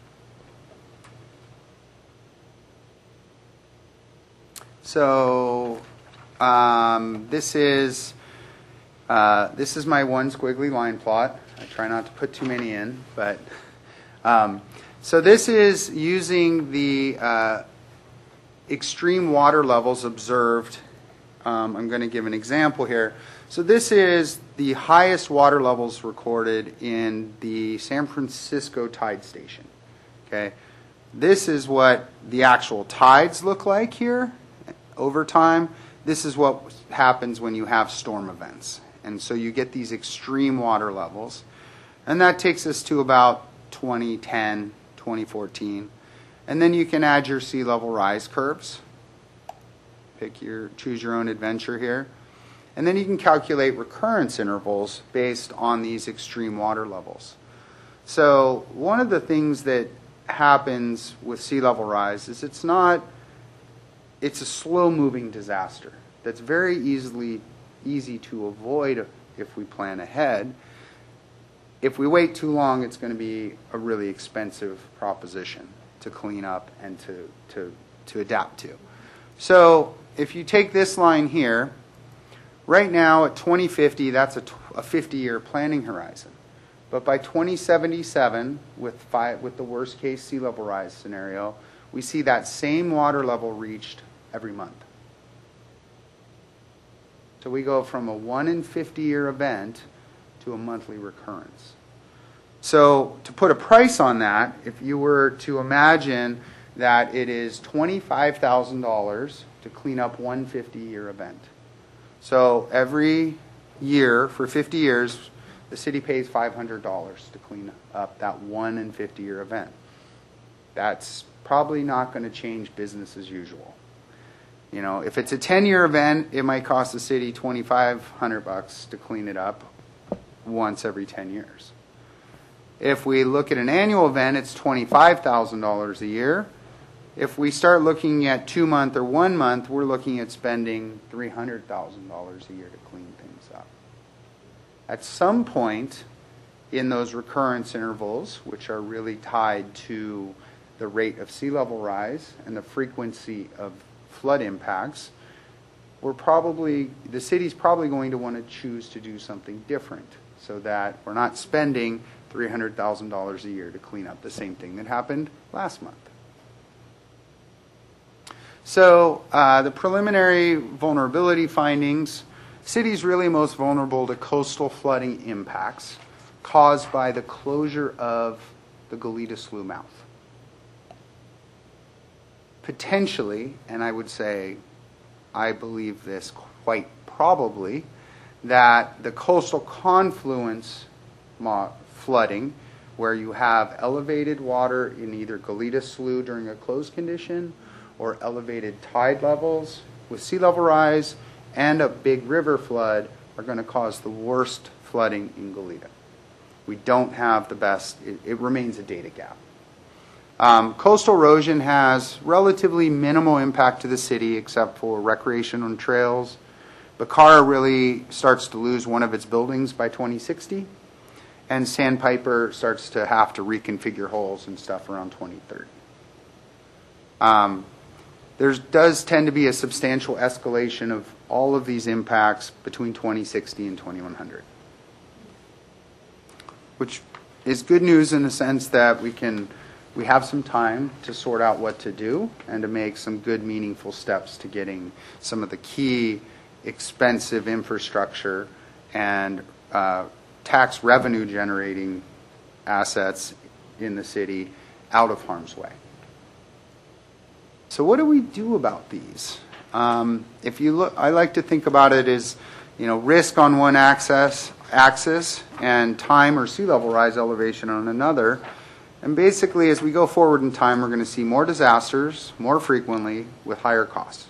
So this is my one squiggly line plot. I try not to put too many in, but so this is using the extreme water levels observed. I'm going to give an example here. So this is the highest water levels recorded in the San Francisco tide station. Okay, this is what the actual tides look like here over time. This is what happens when you have storm events. And so you get these extreme water levels. And that takes us to about 2010, 2014. And then you can add your sea level rise curves. Choose your own adventure here. And then you can calculate recurrence intervals based on these extreme water levels. So one of the things that happens with sea level rise is it's a slow-moving disaster that's very easy to avoid if we plan ahead. If we wait too long, it's going to be a really expensive proposition to clean up and to adapt to. So if you take this line here, right now at 2050, that's a 50-year planning horizon. But by 2077, with the worst-case sea level rise scenario, we see that same water level reached every month. So we go from a 1 in 50-year event to a monthly recurrence. So to put a price on that, if you were to imagine that it is $25,000 to clean up one 50-year event. So every year for 50 years, the city pays $500 to clean up that 1 in 50-year event. That's probably not going to change business as usual. You know, if it's a 10-year event, it might cost the city $2,500 to clean it up once every 10 years. If we look at an annual event, it's $25,000 a year. If we start looking at 2-month or 1 month, we're looking at spending $300,000 a year to clean things up. At some point in those recurrence intervals, which are really tied to the rate of sea level rise and the frequency of flood impacts, the city's probably going to want to choose to do something different so that we're not spending $300,000 a year to clean up the same thing that happened last month. So the preliminary vulnerability findings, city's really most vulnerable to coastal flooding impacts caused by the closure of the Goleta Slough mouth. Potentially, and I would say I believe this quite probably, that the coastal confluence flooding, where you have elevated water in either Goleta Slough during a closed condition or elevated tide levels with sea level rise and a big river flood, are going to cause the worst flooding in Goleta. We don't have the best, it remains a data gap. Coastal erosion has relatively minimal impact to the city except for recreation on trails. Bacara really starts to lose one of its buildings by 2060, and Sandpiper starts to have to reconfigure holes and stuff around 2030. There does tend to be a substantial escalation of all of these impacts between 2060 and 2100, which is good news in the sense that we have some time to sort out what to do and to make some good, meaningful steps to getting some of the key expensive infrastructure and tax revenue generating assets in the city out of harm's way. So what do we do about these? If you look, I like to think about it as, risk on one axis and time or sea level rise elevation on another. And basically, as we go forward in time, we're going to see more disasters more frequently with higher costs.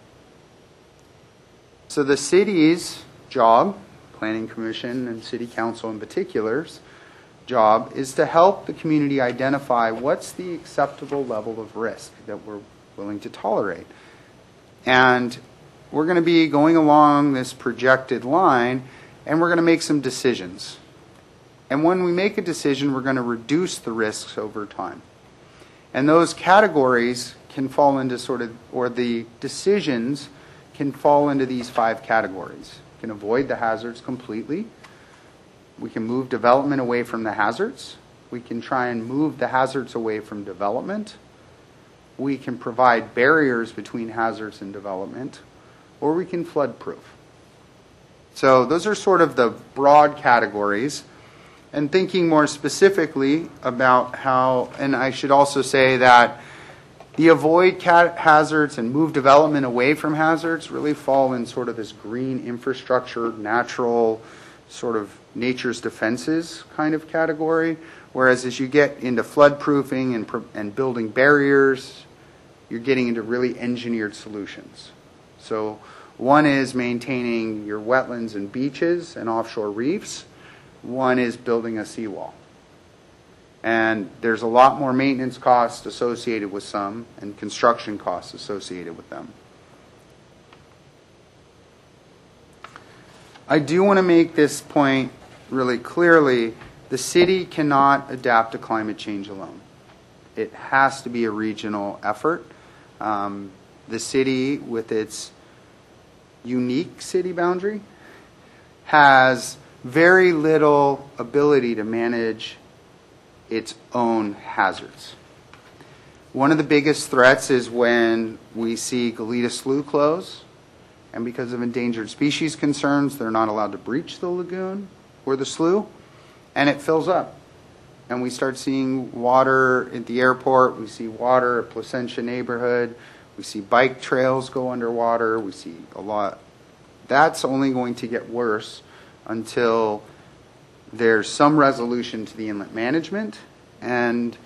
So the city's job, Planning Commission and City Council in particular's job, is to help the community identify what's the acceptable level of risk that we're willing to tolerate. And we're going to be going along this projected line, and we're going to make some decisions. And when we make a decision, we're going to reduce the risks over time. And those categories can fall into the decisions can fall into these 5 categories. We can avoid the hazards completely. We can move development away from the hazards. We can try and move the hazards away from development. We can provide barriers between hazards and development, or we can flood proof. So those are sort of the broad categories. And thinking more specifically about how, and I should also say that the avoid hazards and move development away from hazards really fall in sort of this green infrastructure, natural sort of nature's defenses kind of category. Whereas as you get into flood proofing and building barriers, you're getting into really engineered solutions. So one is maintaining your wetlands and beaches and offshore reefs. One is building a seawall. And there's a lot more maintenance costs associated with some and construction costs associated with them. I do want to make this point really clearly. The city cannot adapt to climate change alone. It has to be a regional effort. The city, with its unique city boundary, has very little ability to manage its own hazards. One of the biggest threats is when we see Goleta Slough close, and because of endangered species concerns, they're not allowed to breach the lagoon or the slough, and it fills up. And we start seeing water at the airport, we see water at Placentia neighborhood, we see bike trails go underwater, we see a lot. That's only going to get worse until there's some resolution to the inlet management, and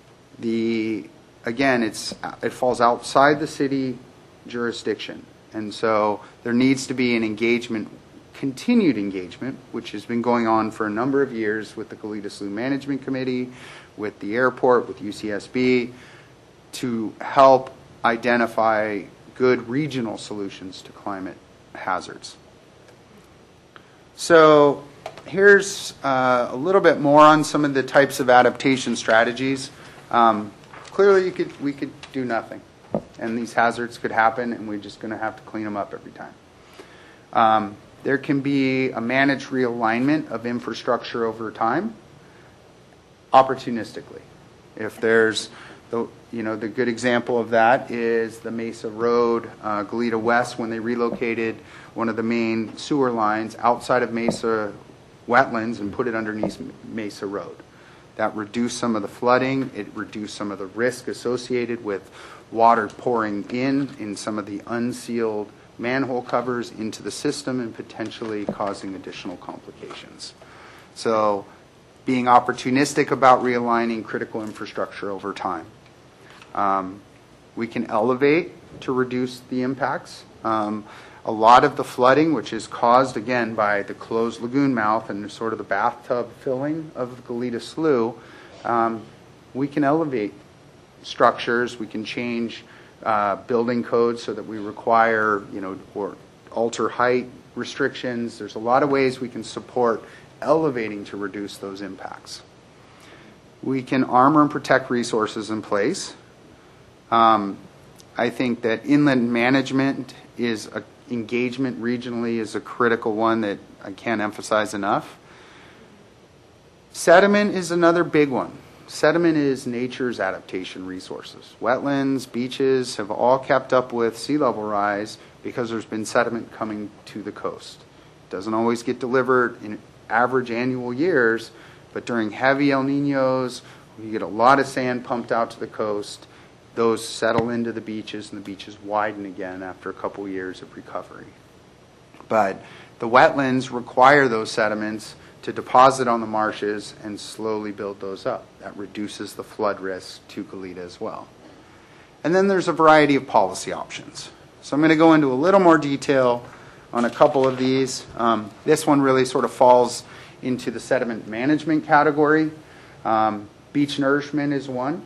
again, it falls outside the city jurisdiction. And so there needs to be an engagement continued engagement, which has been going on for a number of years with the Goleta Slough Management Committee, with the airport, with UCSB, to help identify good regional solutions to climate hazards. So here's a little bit more on some of the types of adaptation strategies. Clearly, we could do nothing, and these hazards could happen, and we're just going to have to clean them up every time. There can be a managed realignment of infrastructure over time, opportunistically. If there's the good example of that is the Mesa Road, Goleta West, when they relocated one of the main sewer lines outside of Mesa wetlands and put it underneath Mesa Road. That reduced some of the flooding. It reduced some of the risk associated with water pouring in some of the unsealed manhole covers into the system and potentially causing additional complications. So being opportunistic about realigning critical infrastructure over time. We can elevate to reduce the impacts. A lot of the flooding, which is caused, again, by the closed lagoon mouth and sort of the bathtub filling of the Goleta Slough, we can elevate structures. We can change building codes so that we require, or alter height restrictions. There's a lot of ways we can support elevating to reduce those impacts. We can armor and protect resources in place. I think that inland management engagement regionally is a critical one that I can't emphasize enough. Sediment is another big one. Sediment is nature's adaptation resources. Wetlands, beaches have all kept up with sea level rise because there's been sediment coming to the coast. It doesn't always get delivered in average annual years, but during heavy El Niños, you get a lot of sand pumped out to the coast. Those settle into the beaches, and the beaches widen again after a couple years of recovery. But the wetlands require those sediments to deposit on the marshes and slowly build those up. That reduces the flood risk to Goleta as well. And then there's a variety of policy options. So I'm going to go into a little more detail on a couple of these. This one really sort of falls into the sediment management category. Beach nourishment is one.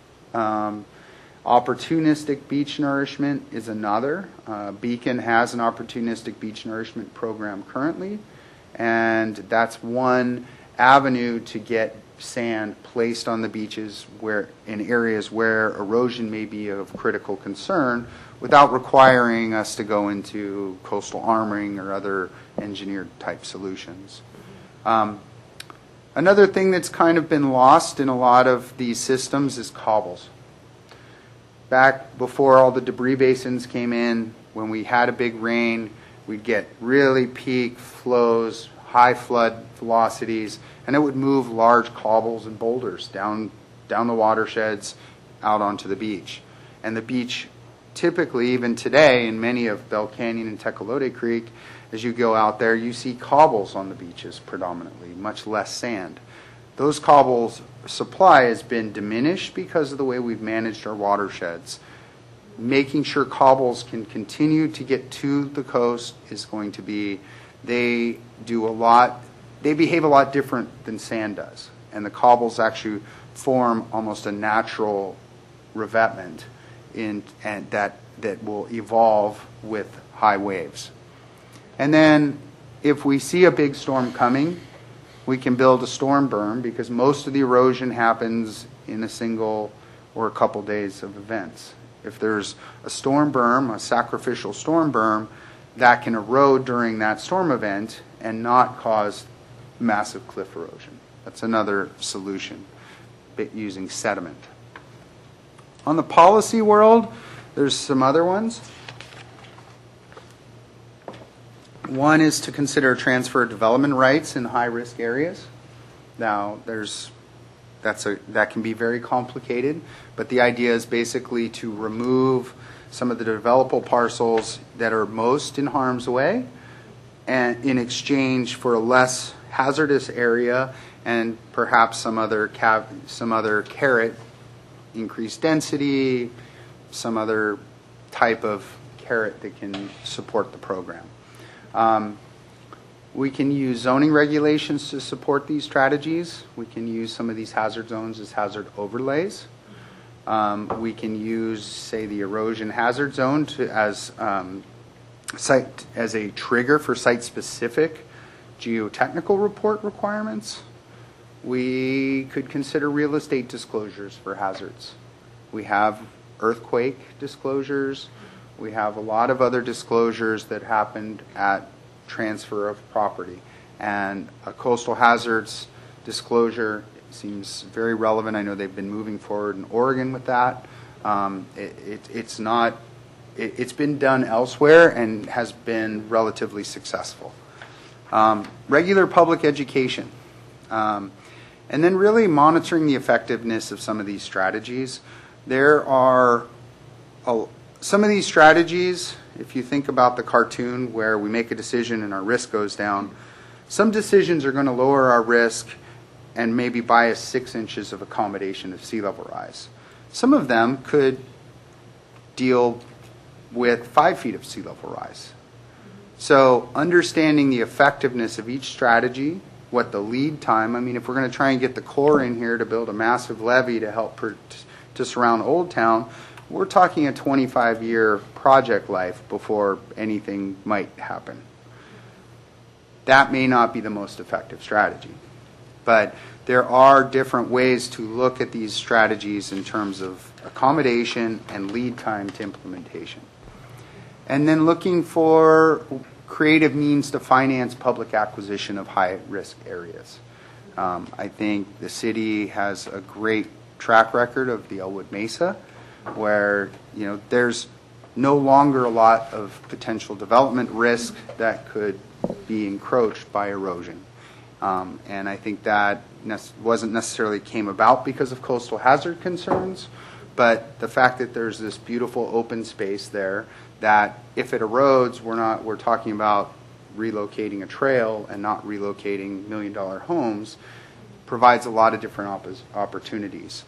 Opportunistic beach nourishment is another. Beacon has an opportunistic beach nourishment program currently, and that's one avenue to get sand placed on the beaches in areas where erosion may be of critical concern without requiring us to go into coastal armoring or other engineered type solutions. Another thing that's kind of been lost in a lot of these systems is cobbles. Back before all the debris basins came in, when we had a big rain, we'd get really peak flows, high flood velocities, and it would move large cobbles and boulders down the watersheds out onto the beach. And the beach, typically, even today, in many of Bell Canyon and Tecolote Creek, as you go out there, you see cobbles on the beaches predominantly, much less sand. Those cobbles supply has been diminished because of the way we've managed our watersheds. Making sure cobbles can continue to get to the coast is going to be, they behave a lot different than sand does. And the cobbles actually form almost a natural revetment and that will evolve with high waves. And then if we see a big storm coming, we can build a storm berm because most of the erosion happens in a single or a couple days of events. If there's a storm berm, a sacrificial storm berm, that can erode during that storm event and not cause massive cliff erosion. That's another solution, using sediment. On the policy world, there's some other ones. One is to consider transfer of development rights in high-risk areas. Now, that can be very complicated, but the idea is basically to remove some of the developable parcels that are most in harm's way, and in exchange for a less hazardous area and perhaps some other carrot, increased density, some other type of carrot that can support the program. We can use zoning regulations to support these strategies. We can use some of these hazard zones as hazard overlays. We can use, say, the erosion hazard zone as a trigger for site-specific geotechnical report requirements. We could consider real estate disclosures for hazards. We have earthquake disclosures. We have a lot of other disclosures that happened at transfer of property. And a coastal hazards disclosure seems very relevant. I know they've been moving forward in Oregon with that. It's been done elsewhere and has been relatively successful. Regular public education. And then really monitoring the effectiveness of some of these strategies. There are some of these strategies, if you think about the cartoon where we make a decision and our risk goes down, some decisions are going to lower our risk and maybe buy us 6 inches of accommodation of sea level rise. Some of them could deal with 5 feet of sea level rise. So understanding the effectiveness of each strategy, what the lead time, I mean, if we're going to try and get the Corps in here to build a massive levee to help to surround Old Town, we're talking a 25-year project life before anything might happen. That may not be the most effective strategy. But there are different ways to look at these strategies in terms of accommodation and lead time to implementation. And then looking for creative means to finance public acquisition of high-risk areas. I think the city has a great track record of the Elwood Mesa, where there's no longer a lot of potential development risk that could be encroached by erosion. And I think that wasn't necessarily came about because of coastal hazard concerns, but the fact that there's this beautiful open space there that if it erodes, we're talking about relocating a trail and not relocating $1 million homes, provides a lot of different opportunities.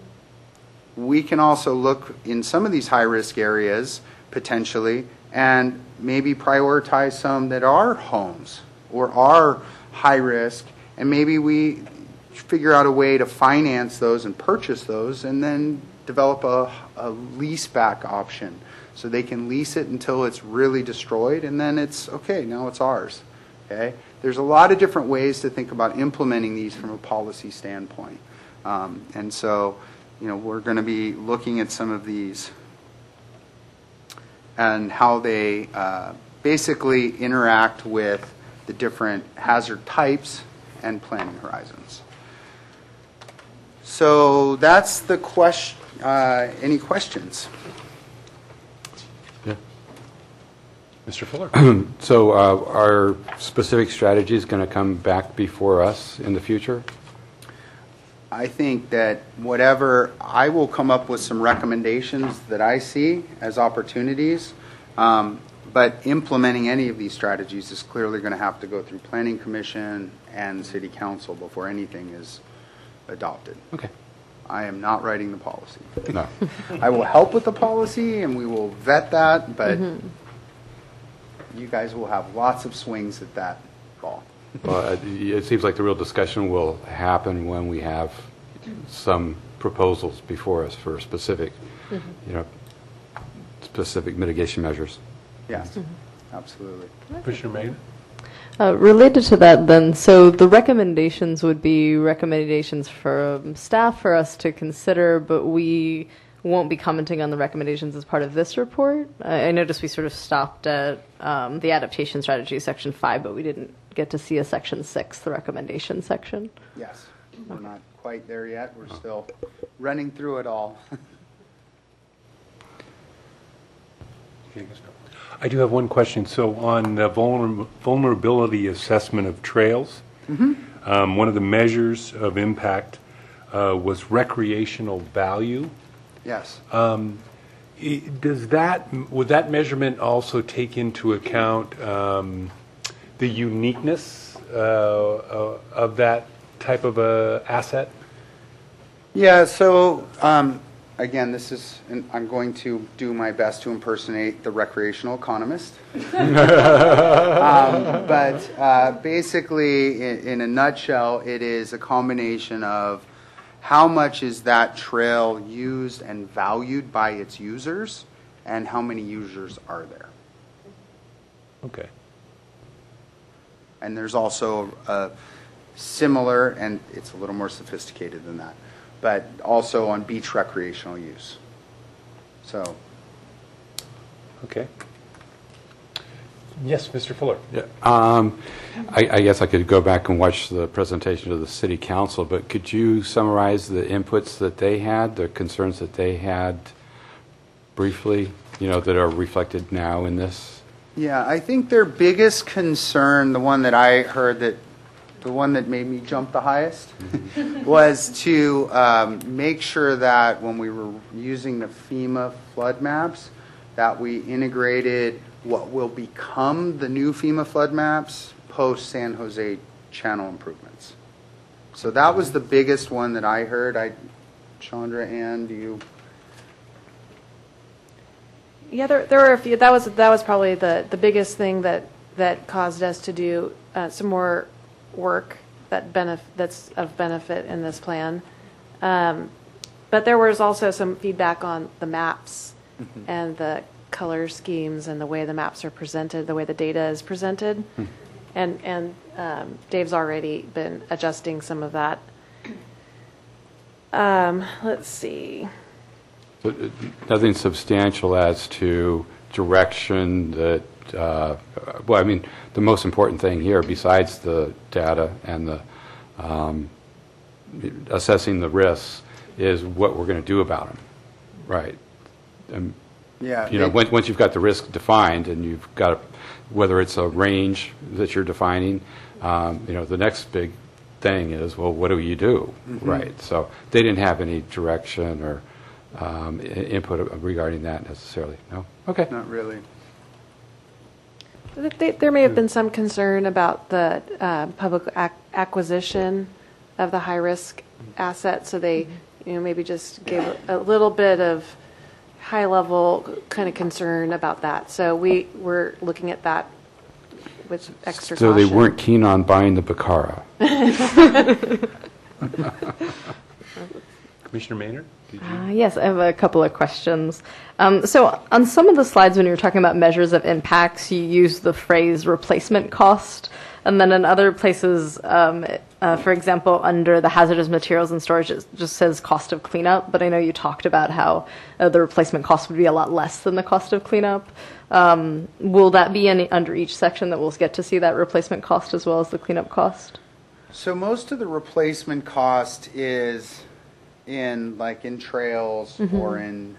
We can also look in some of these high-risk areas potentially and maybe prioritize some that are homes or are high risk, and maybe we figure out a way to finance those and purchase those and then develop a lease back option so they can lease it until it's really destroyed, and then it's okay, now it's ours. Okay? There's a lot of different ways to think about implementing these from a policy standpoint. And so, we're going to be looking at some of these and how they basically interact with the different hazard types and planning horizons. So that's the question. Any questions? Yeah. Mr. Fuller? So are specific strategies going to come back before us in the future? I think that whatever, I will come up with some recommendations that I see as opportunities, but implementing any of these strategies is clearly going to have to go through Planning Commission and City Council before anything is adopted. Okay. I am not writing the policy. No. I will help with the policy and we will vet that, but you guys will have lots of swings at that ball. Well, it seems like the real discussion will happen when we have some proposals before us for specific, specific mitigation measures. Yes, absolutely. Commissioner Maida? Related to that then, so the recommendations would be recommendations for staff for us to consider, but we won't be commenting on the recommendations as part of this report. I noticed we sort of stopped at the adaptation strategy section 5, but we didn't get to see a section 6, the recommendation section. Yes, we're not quite there yet. We're still running through it all. I do have one question. So on the vulnerability assessment of trails, one of the measures of impact was recreational value. Yes. Would that measurement also take into account the uniqueness of that type of a asset? Yeah, so again, I'm going to do my best to impersonate the recreational economist. But basically, in a nutshell, it is a combination of how much is that trail used and valued by its users, and how many users are there. Okay. And there's also a similar, and it's a little more sophisticated than that, but also on beach recreational use. So, Okay. Yes, Mr. Fuller. Yeah, I guess I could go back and watch the presentation of the city council, but could you summarize the inputs that they had, the concerns that they had briefly, that are reflected now in this? yeah, I think their biggest concern, the one that I heard the one that made me jump the highest, was to make sure that when we were using the FEMA flood maps, that we integrated what will become the new FEMA flood maps post San Jose channel improvements. So that was the biggest one that I heard. Chandra, Ann, do you? Yeah, there were a few. That was probably the biggest thing that caused us to do some more work that's of benefit in this plan. But there was also some feedback on the maps and the color schemes and the way the maps are presented, the way the data is presented. And Dave's already been adjusting some of that. Let's see. So, nothing substantial as to direction that, the most important thing here, besides the data and the assessing the risks, is what we're going to do about them, right? Yeah. Once you've got the risk defined and you've got, whether it's a range that you're defining, the next big thing is, well, what do you do, right? So they didn't have any direction or input regarding that necessarily. No? Okay. Not really. There may have been some concern about the public acquisition of the high-risk assets, so they, maybe just gave a little bit of high-level kind of concern about that. So we were looking at that with extra So caution. they weren't keen on buying the Bacara. Commissioner Maynard, did you? Yes, I have a couple of questions. So on some of the slides when you were talking about measures of impacts, you used the phrase replacement cost. And then in other places, for example, under the hazardous materials and storage, it just says cost of cleanup. But I know you talked about how the replacement cost would be a lot less than the cost of cleanup. Will that be under each section that we'll get to see that replacement cost as well as the cleanup cost? So most of the replacement cost is in trails or in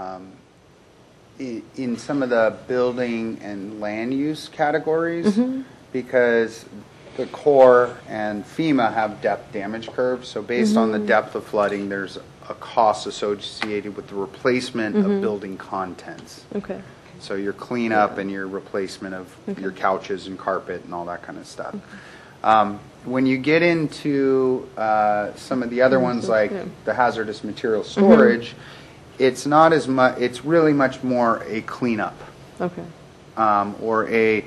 some of the building and land use categories, because the Corps and FEMA have depth damage curves. So based on the depth of flooding, there's a cost associated with the replacement of building contents. Okay. So your cleanup and your replacement of your couches and carpet and all that kind of stuff. When you get into some of the other ones, like the hazardous material storage, it's not as much. It's really much more a cleanup, Okay. or a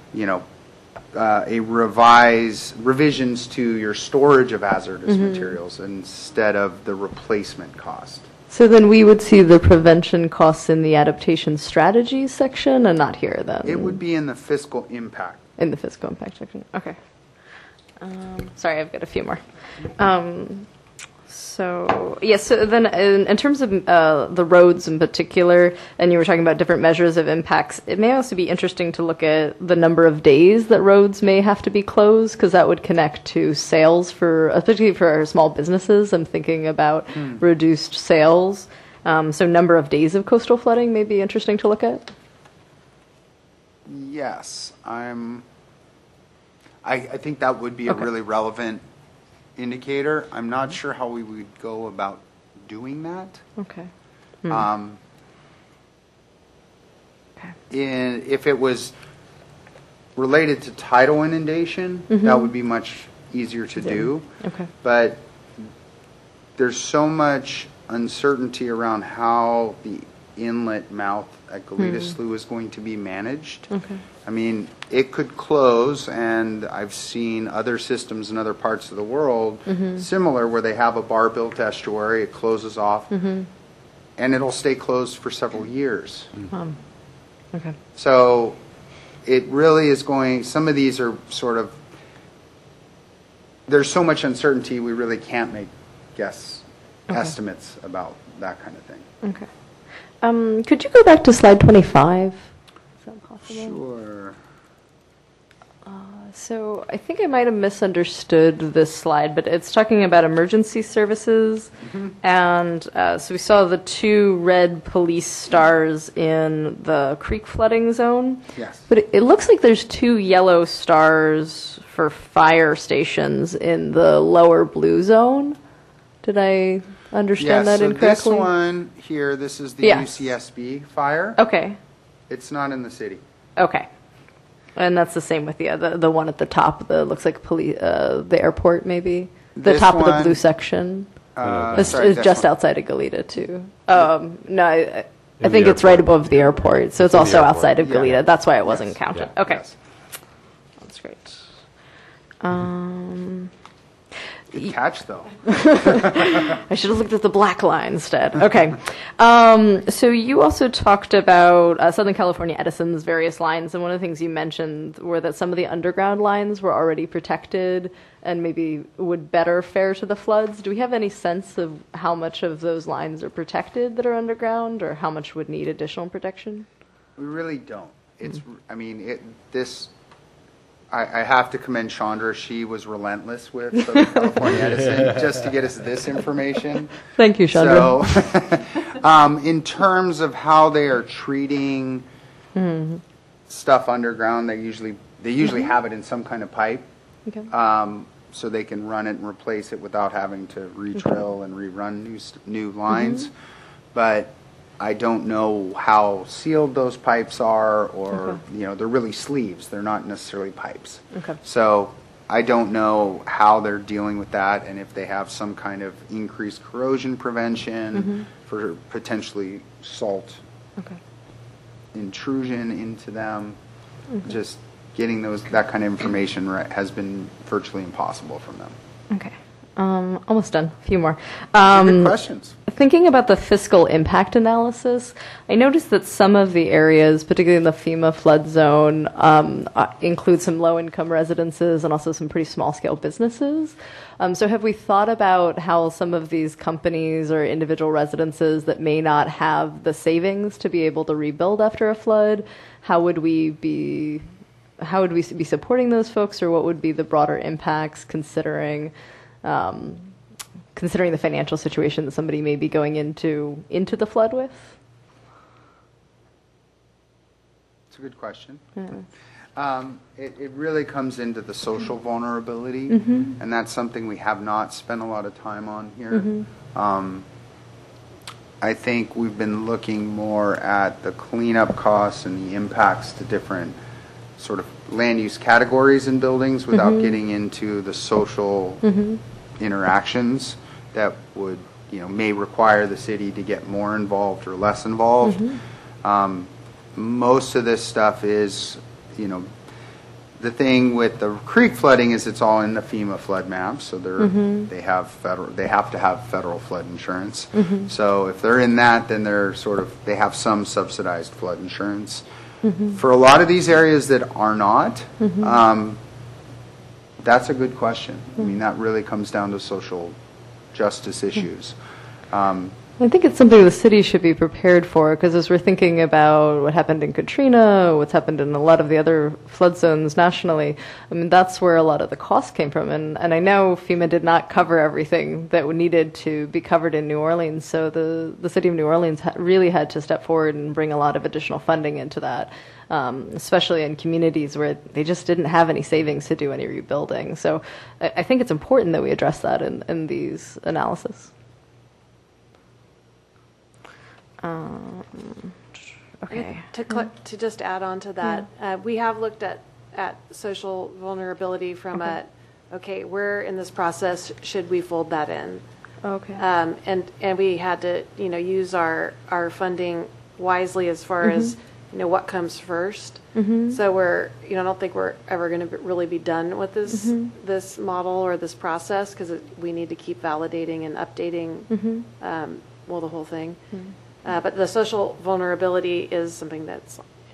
revisions to your storage of hazardous materials instead of the replacement cost. So then we would see the prevention costs in the adaptation strategies section and not here then? It would be in the fiscal impact. In the fiscal impact section. Okay. Sorry, I've got a few more. So then in terms of the roads in particular, and you were talking about different measures of impacts, it may also be interesting to look at the number of days that roads may have to be closed, because that would connect to sales especially for our small businesses. I'm thinking about reduced sales. So number of days of coastal flooding may be interesting to look at. Yes, I think that would be a really relevant indicator. I'm not sure how we would go about doing that. Okay. If it was related to tidal inundation, that would be much easier to do. Okay. But there's so much uncertainty around how the inlet mouth at Goleta Slough is going to be managed. Okay. I mean, it could close, and I've seen other systems in other parts of the world similar, where they have a bar-built estuary, it closes off, and it'll stay closed for several years. Okay. So it really is going, some of these are sort of, there's so much uncertainty, we really can't make estimates about that kind of thing. Okay. Could you go back to slide 25? Is that possible? Sure. So I think I might have misunderstood this slide, but it's talking about emergency services. And so we saw the 2 red police stars in the creek flooding zone. Yes. But it looks like there's 2 yellow stars for fire stations in the lower blue zone. Did I understand that incorrectly? This one here, this is the Yes. UCSB fire. Okay. It's not in the city. Okay. And that's the same with the one at the top, that looks like the airport, maybe? The This top of the one- blue section. It's Sorry, this just one. outside of Goleta, too. No, I think it's right above the airport, so it's also airport. outside of Yeah. Goleta. That's why it wasn't Yes. counted. Yeah. Okay. Yes. That's great. Good catch, though. I should have looked at the black line instead. Okay. So you also talked about Southern California Edison's various lines, and one of the things you mentioned were that some of the underground lines were already protected and maybe would better fare to the floods. Do we have any sense of how much of those lines are protected that are underground, or how much would need additional protection? We really don't. It's, I mean, I have to commend Chandra. She was relentless with Southern California Edison just to get us this information. Thank you, Chandra. So, in terms of how they are treating stuff underground, they usually have it in some kind of pipe, Okay. so they can run it and replace it without having to re-drill and rerun new lines. But I don't know how sealed those pipes are, or, they're really sleeves. They're not necessarily pipes. Okay. So I don't know how they're dealing with that, and if they have some kind of increased corrosion prevention for potentially salt Okay. intrusion into them. Just getting that kind of information has been virtually impossible from them. Okay. Almost done. A few more. Good questions. Thinking about the fiscal impact analysis, I noticed that some of the areas, particularly in the FEMA flood zone, include some low-income residences and also some pretty small-scale businesses. So have we thought about how some of these companies or individual residences that may not have the savings to be able to rebuild after a flood, how would we be supporting those folks, or what would be the broader impacts considering the financial situation that somebody may be going into the flood with? It's a good question. It really comes into the social vulnerability, and that's something we have not spent a lot of time on here. I think we've been looking more at the cleanup costs and the impacts to different sort of land use categories in buildings without getting into the social interactions that would, may require the city to get more involved or less involved. Most of this stuff is, the thing with the creek flooding is it's all in the FEMA flood map, so they have to have federal flood insurance. So if they're in that, then they have some subsidized flood insurance. For a lot of these areas that are not, that's a good question. I mean, that really comes down to social justice issues. I think it's something the city should be prepared for, because as we're thinking about what happened in Katrina, what's happened in a lot of the other flood zones nationally, I mean, that's where a lot of the costs came from. And I know FEMA did not cover everything that needed to be covered in New Orleans, so the city of New Orleans really had to step forward and bring a lot of additional funding into that, especially in communities where they just didn't have any savings to do any rebuilding. So I think it's important that we address that in these analysis. Okay. To just add on to that, we have looked at social vulnerability from okay, where in this process should we fold that in? Okay. And we had to, use our funding wisely as far as, what comes first. So I don't think we're ever going to really be done with this model or this process, because we need to keep validating and updating, the whole thing. But the social vulnerability is something that's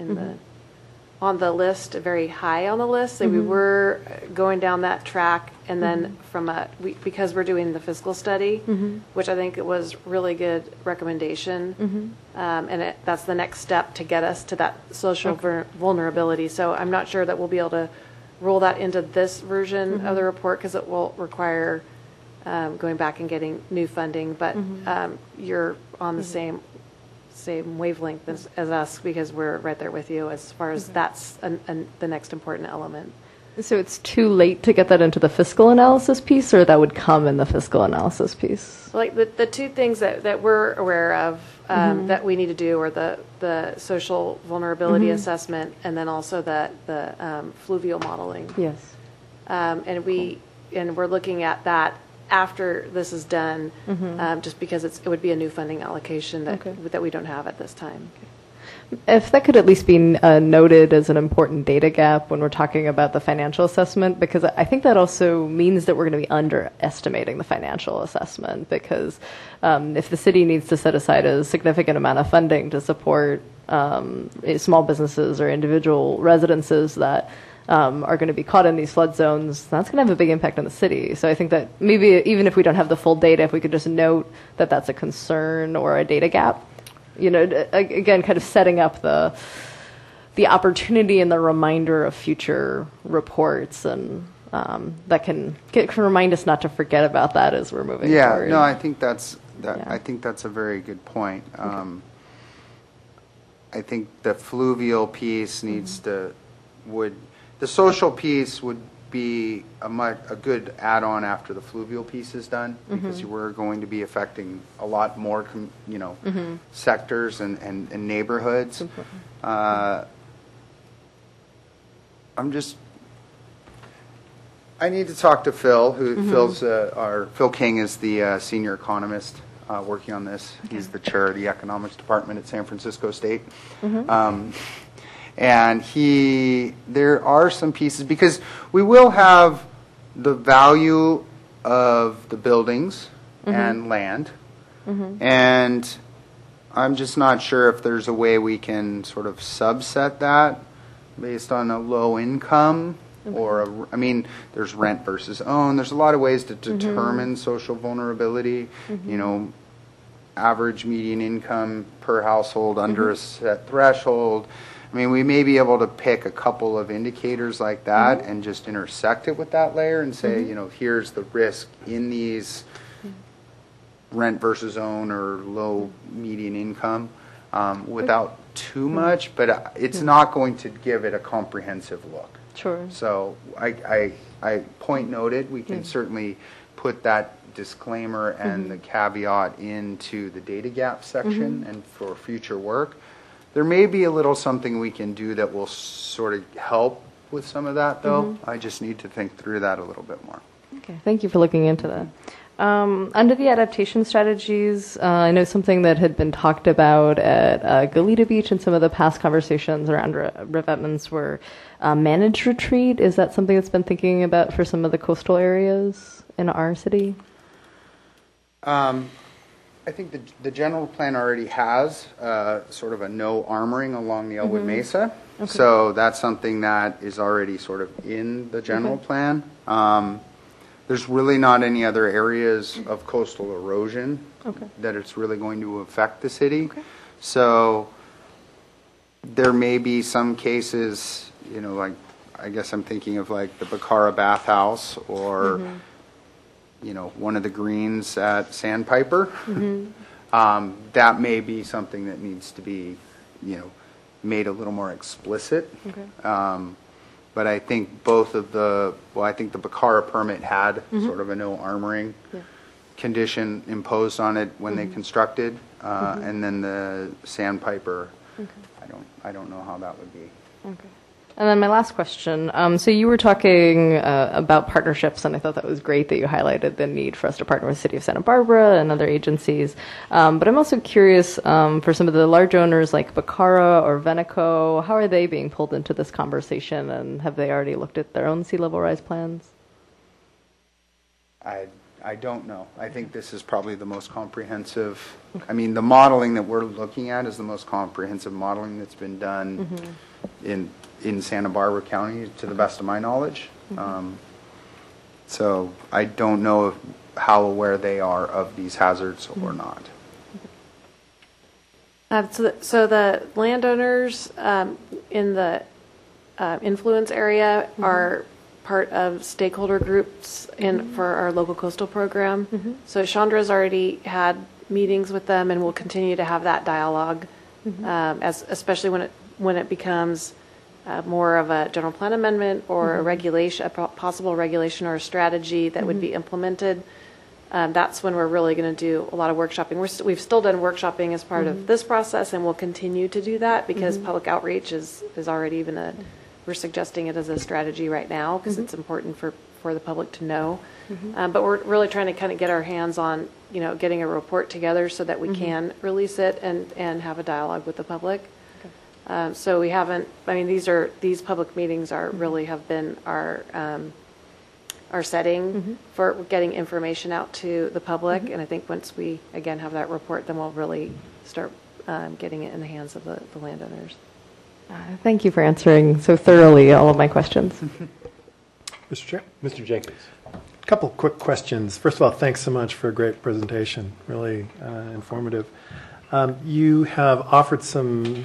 on the list, very high on the list. So we were going down that track, and then because we're doing the fiscal study, which I think it was really good recommendation, and that's the next step to get us to that social vulnerability. So I'm not sure that we'll be able to roll that into this version of the report, because it will require going back and getting new funding. But you're on the same wavelength as us, because we're right there with you as far as that's the next important element. So it's too late to get that into the fiscal analysis piece, or that would come in the fiscal analysis piece? Like the two things that we're aware of that we need to do are the social vulnerability assessment, and then also the fluvial modeling. Yes. And we're looking at that after this is done, just because it would be a new funding allocation that we don't have at this time. If that could at least be noted as an important data gap when we're talking about the financial assessment, because I think that also means that we're going to be underestimating the financial assessment, because if the city needs to set aside a significant amount of funding to support small businesses or individual residences that are going to be caught in these flood zones, that's going to have a big impact on the city. So I think that maybe even if we don't have the full data, if we could just note that that's a concern or a data gap, again, kind of setting up the opportunity and the reminder of future reports, and that can remind us not to forget about that as we're moving forward. No, I think that's a very good point. I think the fluvial piece needs the social piece would be a good add-on after the fluvial piece is done, because we're going to be affecting a lot more, sectors and neighborhoods. I need to talk to Phil, Phil King is the senior economist working on this. He's the chair of the economics department at San Francisco State. And there are some pieces, because we will have the value of the buildings and land, and I'm just not sure if there's a way we can sort of subset that based on a low income, there's rent versus own. There's a lot of ways to determine social vulnerability, average median income per household under a set threshold. We may be able to pick a couple of indicators like that and just intersect it with that layer and say, here's the risk in these rent versus own or low median income, without too much, but it's not going to give it a comprehensive look. Sure. So I point noted, we can certainly put that disclaimer and the caveat into the data gap section and for future work. There may be a little something we can do that will sort of help with some of that, though. I just need to think through that a little bit more. Okay, thank you for looking into that. Under the adaptation strategies, I know something that had been talked about at Goleta Beach and some of the past conversations around revetments were managed retreat. Is that something that's been thinking about for some of the coastal areas in our city? I think the general plan already has sort of a no armoring along the Elwood Mesa. Okay. So that's something that is already sort of in the general plan. There's really not any other areas of coastal erosion that it's really going to affect the city. Okay. So there may be some cases, like I guess I'm thinking of like the Bacara Bathhouse or one of the greens at Sandpiper. That may be something that needs to be, made a little more explicit. Okay. But I think I think the Bacara permit had sort of a no armoring condition imposed on it when they constructed, and then the Sandpiper, I don't know how that would be. Okay. And then my last question. So you were talking about partnerships, and I thought that was great that you highlighted the need for us to partner with the City of Santa Barbara and other agencies. But I'm also curious for some of the large owners like Bacara or Veneco, how are they being pulled into this conversation, and have they already looked at their own sea level rise plans? I don't know. I think this is probably the most comprehensive. I mean, the modeling that we're looking at is the most comprehensive modeling that's been done in Santa Barbara County, to the best of my knowledge. So I don't know how aware they are of these hazards or not. So the landowners in the influence area are part of stakeholder groups for our local coastal program. So Chandra's already had meetings with them, and we'll continue to have that dialogue, especially when it becomes more of a general plan amendment or a regulation, a possible regulation or a strategy that would be implemented. That's when we're really going to do a lot of workshopping. We've still done workshopping as part of this process, and we'll continue to do that because public outreach is already even we're suggesting it as a strategy right now because it's important for the public to know. But we're really trying to kind of get our hands on, getting a report together so that we can release it and have a dialogue with the public. So we haven't, these public meetings really have been our setting for getting information out to the public. And I think once we, again, have that report, then we'll really start getting it in the hands of the landowners. Thank you for answering so thoroughly all of my questions. Mr. Chair? Mr. Jenkins. A couple quick questions. First of all, thanks so much for a great presentation, really informative. You have offered some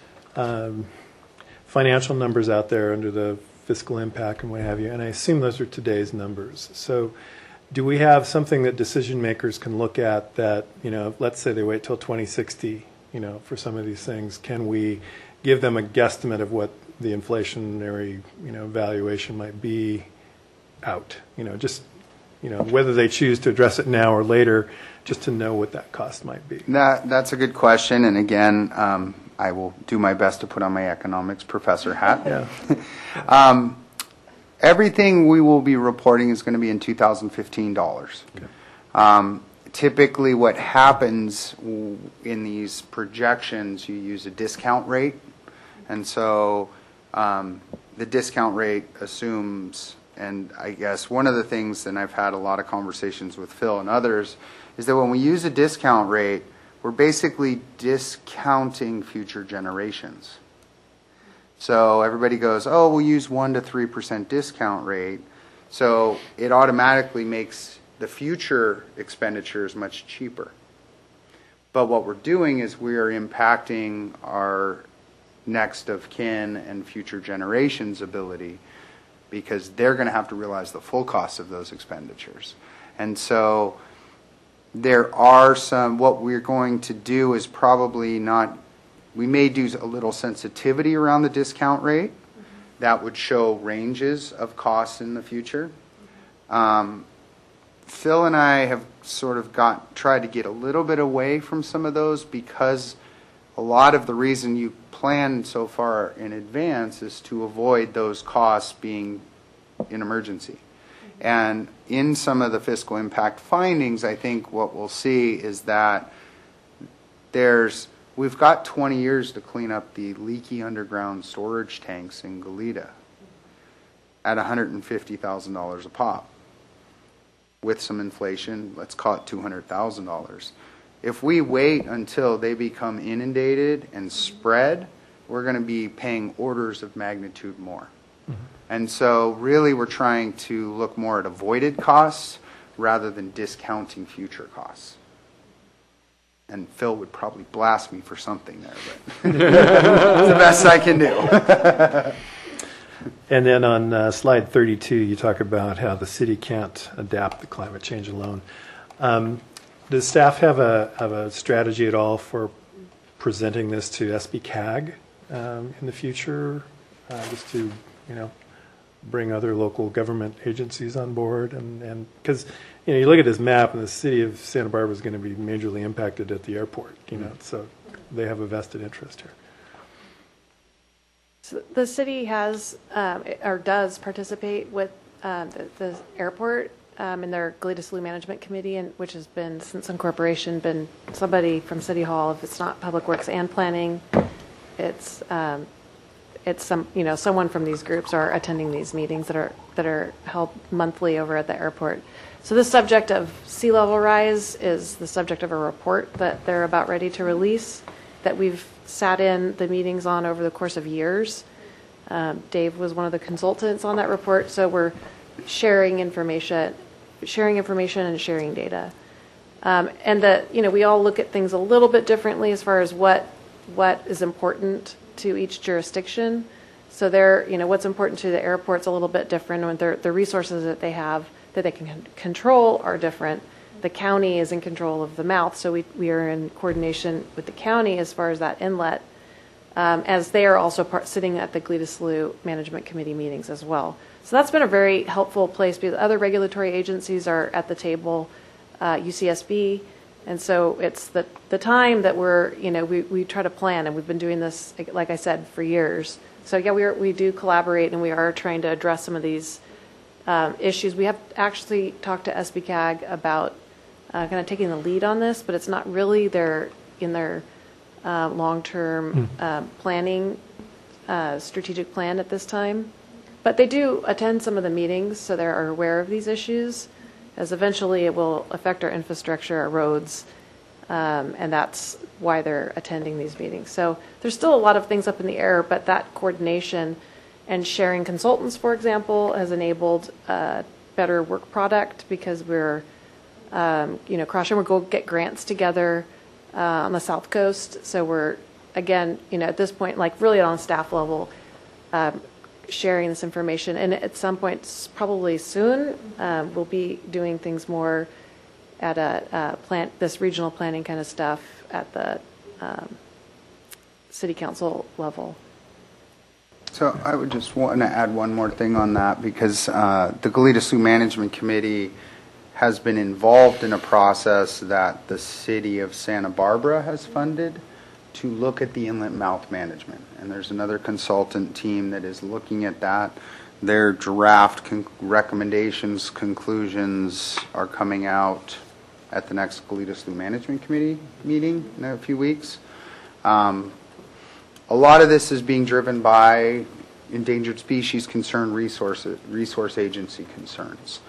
financial numbers out there under the fiscal impact and what have you, and I assume those are today's numbers. So do we have something that decision makers can look at that, let's say they wait till 2060, for some of these things, can we give them a guesstimate of what the inflationary, valuation might be out, whether they choose to address it now or later, just to know what that cost might be? That's a good question, and again, I will do my best to put on my economics professor hat. Yeah. Everything we will be reporting is going to be in 2015 dollars. Okay. Typically what happens in these projections, you use a discount rate. And so the discount rate assumes, and I guess one of the things, and I've had a lot of conversations with Phil and others, is that when we use a discount rate, we're basically discounting future generations. So everybody goes, oh, we'll use 1% to 3% discount rate. So it automatically makes the future expenditures much cheaper. But what we're doing is we are impacting our next of kin and future generations' ability because they're going to have to realize the full cost of those expenditures. And so there are some, what we're going to do is probably not, we may do a little sensitivity around the discount rate. That would show ranges of costs in the future. Phil and I have sort of tried to get a little bit away from some of those because a lot of the reason you plan so far in advance is to avoid those costs being an emergency. And in some of the fiscal impact findings, I think what we'll see is that we've got 20 years to clean up the leaky underground storage tanks in Goleta at $150,000 a pop. With some inflation, let's call it $200,000. If we wait until they become inundated and spread, we're going to be paying orders of magnitude more. And so really we're trying to look more at avoided costs rather than discounting future costs. And Phil would probably blast me for something there, but it's the best I can do. And then on slide 32, you talk about how the city can't adapt to climate change alone. Does staff have a strategy at all for presenting this to SBCAG in the future, just to bring other local government agencies on board? And because you look at this map, and the city of Santa Barbara is going to be majorly impacted at the airport. So they have a vested interest here. So the city has, or does participate with the airport in their Goleta Slough Management Committee, and which has been, since incorporation, been somebody from City Hall, if it's not Public Works and Planning, it's someone from these groups are attending these meetings that are held monthly over at the airport. So the subject of sea level rise is the subject of a report that they're about ready to release, that we've sat in the meetings on over the course of years. Dave was one of the consultants on that report, so we're sharing information and sharing data. And we all look at things a little bit differently as far as what is important to each jurisdiction. So what's important to the airport's a little bit different, and the resources that they have that they can control are different. The county is in control of the mouth, so we are in coordination with the county as far as that inlet, as they are also sitting at the Goleta Slough Management Committee meetings as well. So that's been a very helpful place because other regulatory agencies are at the table, UCSB, and so it's the time that we try to plan, and we've been doing this, like I said, for years. So yeah, we do collaborate, and we are trying to address some of these issues. We have actually talked to SBCAG about kind of taking the lead on this, but it's not really in their long-term planning, strategic plan at this time. But they do attend some of the meetings, so they are aware of these issues, as eventually it will affect our infrastructure, our roads, and that's why they're attending these meetings. So there's still a lot of things up in the air, but that coordination and sharing consultants, for example, has enabled a better work product because we're, we're going to get grants together on the South Coast. So we're, again, at this point, like really on a staff level, sharing this information. And at some point, probably soon, we'll be doing things more at this regional planning kind of stuff at the city council level. So I would just want to add one more thing on that, because the Goleta Slough Management Committee has been involved in a process that the city of Santa Barbara has funded to look at the inlet mouth management. And there's another consultant team that is looking at that. Their draft recommendations, conclusions are coming out at the next Goleta Slough Management Committee meeting in a few weeks. A lot of this is being driven by endangered species concern, resource agency concerns.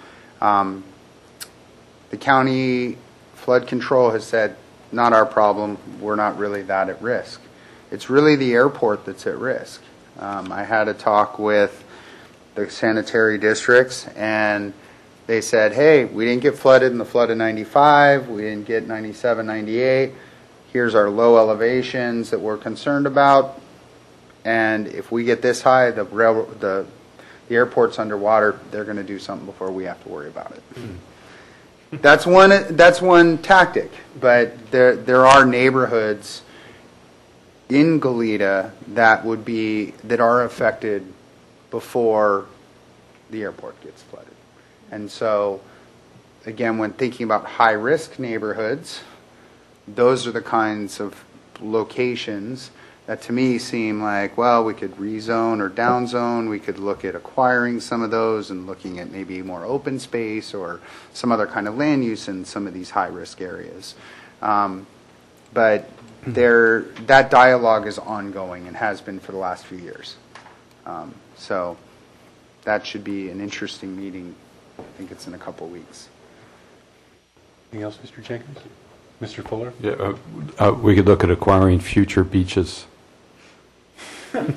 The county flood control has said, not our problem, we're not really that at risk. It's really the airport that's at risk. I had a talk with the sanitary districts, and they said, hey, we didn't get flooded in the flood of 95, we didn't get 97, 98. Here's our low elevations that we're concerned about, and if we get this high, the airport's underwater, they're going to do something before we have to worry about it. That's one tactic, but there are neighborhoods in Goleta that are affected before the airport gets flooded. And so, again, when thinking about high-risk neighborhoods, those are the kinds of locations that to me seem like, well, we could rezone or downzone. We could look at acquiring some of those and looking at maybe more open space or some other kind of land use in some of these high-risk areas. But that dialogue is ongoing and has been for the last few years. So that should be an interesting meeting. I think it's in a couple weeks. Anything else, Mr. Jenkins? Mr. Fuller? Yeah, we could look at acquiring future beaches. Good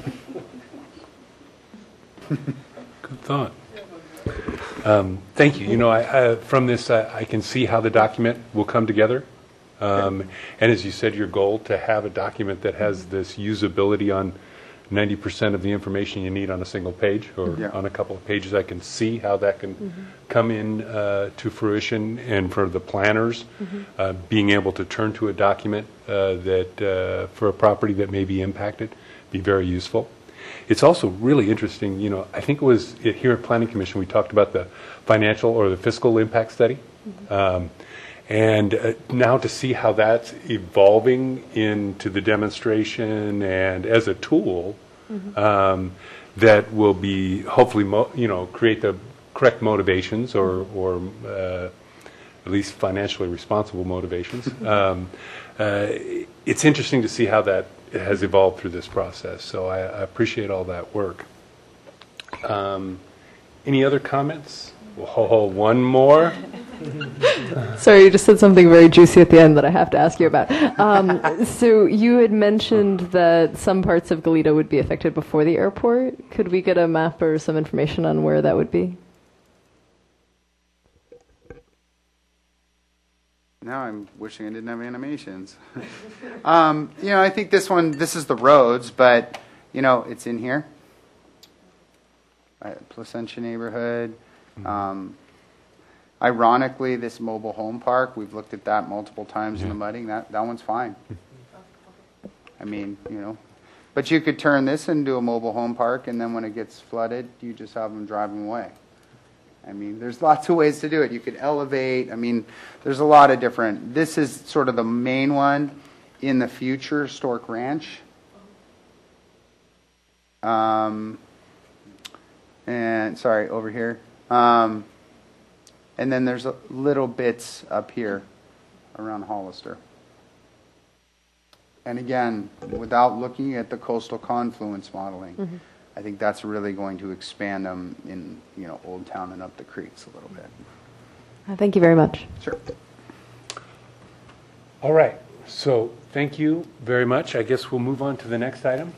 thought. Thank you. From this, I can see how the document will come together. And as you said, your goal to have a document that has this usability on 90% of the information you need on a single page or on a couple of pages, I can see how that can come in to fruition. And for the planners, being able to turn to a document that for a property that may be impacted, be very useful. It's also really interesting, I think it was here at Planning Commission we talked about the financial or the fiscal impact study. And now to see how that's evolving into the demonstration and as a tool that will be hopefully, create the correct motivations or at least financially responsible motivations. It's interesting to see how that has evolved through this process. So I appreciate all that work. Any other comments? Oh, one more. Sorry, you just said something very juicy at the end that I have to ask you about. So you had mentioned that some parts of Goleta would be affected before the airport. Could we get a map or some information on where that would be? Now I'm wishing I didn't have animations. I think this is the roads, but, it's in here. Placentia neighborhood. Ironically, this mobile home park, we've looked at that multiple times in the mudding. That one's fine. I mean, but you could turn this into a mobile home park, and then when it gets flooded, you just have them drive them away. I mean, there's lots of ways to do it. You could elevate. I mean, there's a lot of different. This is sort of the main one in the future, Stork Ranch. And sorry, over here. And then there's little bits up here around Hollister. And again, without looking at the coastal confluence modeling, I think that's really going to expand them in, Old Town and up the creeks a little bit. Thank you very much. Sure. All right. So thank you very much. I guess we'll move on to the next item.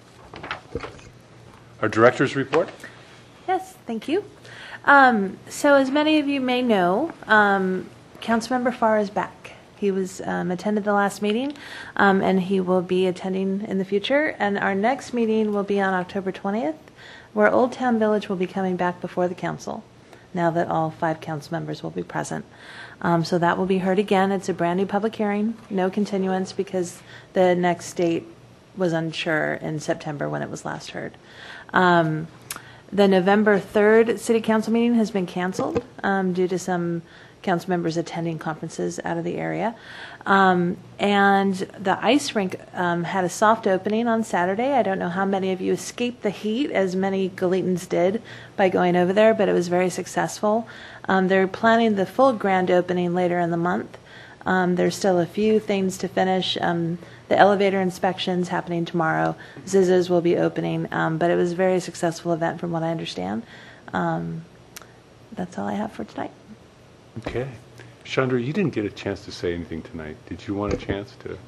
Our director's report. Yes, thank you. So as many of you may know, Councilmember Farr is back. He was attended the last meeting, and he will be attending in the future. And our next meeting will be on October 20th, where Old Town Village will be coming back before the council, now that all 5 council members will be present. So that will be heard again. It's a brand new public hearing, no continuance, because the next date was unsure in September when it was last heard. The November 3rd City Council meeting has been canceled due to some council members attending conferences out of the area. And the ice rink had a soft opening on Saturday. I don't know how many of you escaped the heat, as many Goletans did, by going over there, but it was very successful. They're planning the full grand opening later in the month. There's still a few things to finish. The elevator inspection's happening tomorrow. Zizza's will be opening, but it was a very successful event from what I understand. That's all I have for tonight. Okay. Chandra, you didn't get a chance to say anything tonight. Did you want a chance to?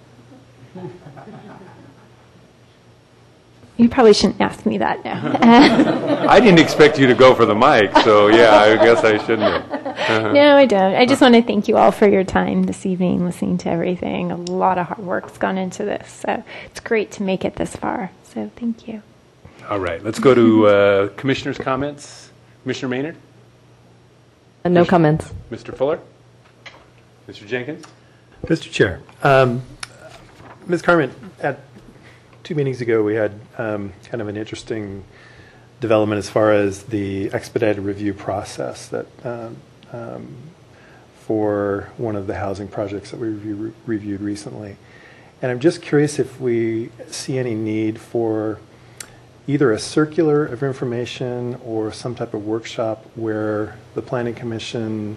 You probably shouldn't ask me that now. I didn't expect you to go for the mic, so yeah, I guess I shouldn't have. No, I don't. I just want to thank you all for your time this evening, listening to everything. A lot of hard work's gone into this, so it's great to make it this far. So thank you. All right, let's go to commissioners' comments. Commissioner Maynard? No comments. Mr. Fuller? Mr. Jenkins? Mr. Chair, Ms. Carmen, at 2 meetings ago, we had kind of an interesting development as far as the expedited review process that for one of the housing projects that we reviewed recently. And I'm just curious if we see any need for either a circular of information or some type of workshop where the Planning Commission,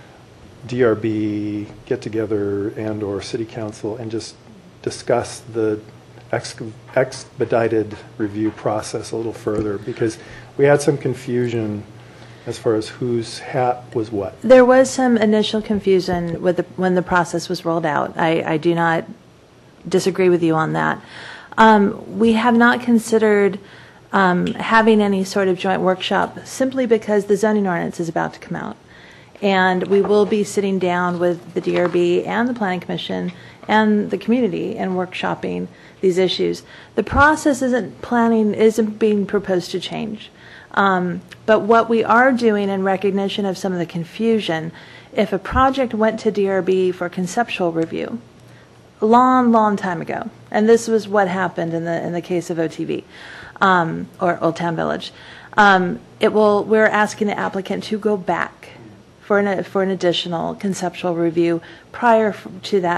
DRB get together and or City Council and just discuss the expedited review process a little further, because we had some confusion as far as whose hat was what. There was some initial confusion with when the process was rolled out. I do not disagree with you on that. We have not considered having any sort of joint workshop simply because the zoning ordinance is about to come out. And we will be sitting down with the DRB and the Planning Commission and the community and workshopping these issues. The process isn't being proposed to change. But what we are doing in recognition of some of the confusion, if a project went to DRB for conceptual review, long time ago, and this was what happened in the case of OTV, or Old Town Village, we're asking the applicant to go back for an additional conceptual review prior to that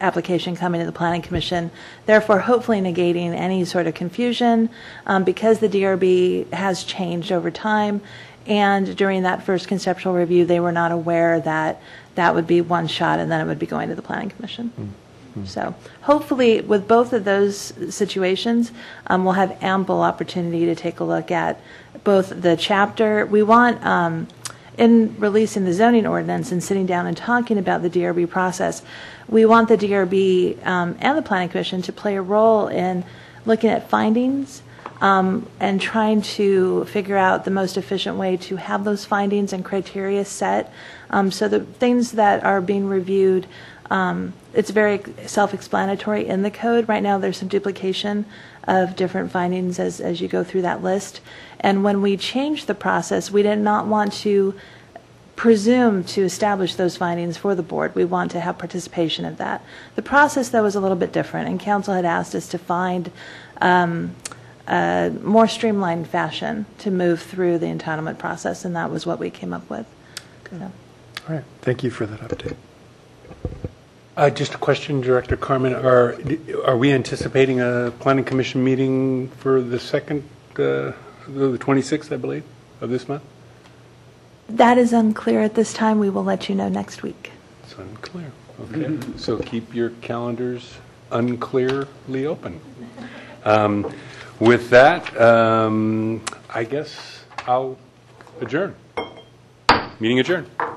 application coming to the Planning Commission, therefore hopefully negating any sort of confusion because the DRB has changed over time. And during that first conceptual review, they were not aware that that would be one shot and then it would be going to the Planning Commission. So hopefully with both of those situations, we'll have ample opportunity to take a look at both the chapter. We want, in releasing the zoning ordinance and sitting down and talking about the DRB process, we want the DRB and the Planning Commission to play a role in looking at findings and trying to figure out the most efficient way to have those findings and criteria set. So the things that are being reviewed, it's very self-explanatory in the code. Right now there's some duplication of different findings as you go through that list. And when we changed the process, we did not want to presume to establish those findings for the board. We want to have participation of that. The process, though, was a little bit different, and council had asked us to find a more streamlined fashion to move through the entitlement process, and that was what we came up with. So. All right, thank you for that update. Just a question, Director Carmen. Are we anticipating a Planning Commission meeting for the second, the 26th, I believe, of this month? That is unclear at this time. We will let you know next week. It's unclear. Okay. So keep your calendars unclearly open. With that, I guess I'll adjourn. Meeting adjourned.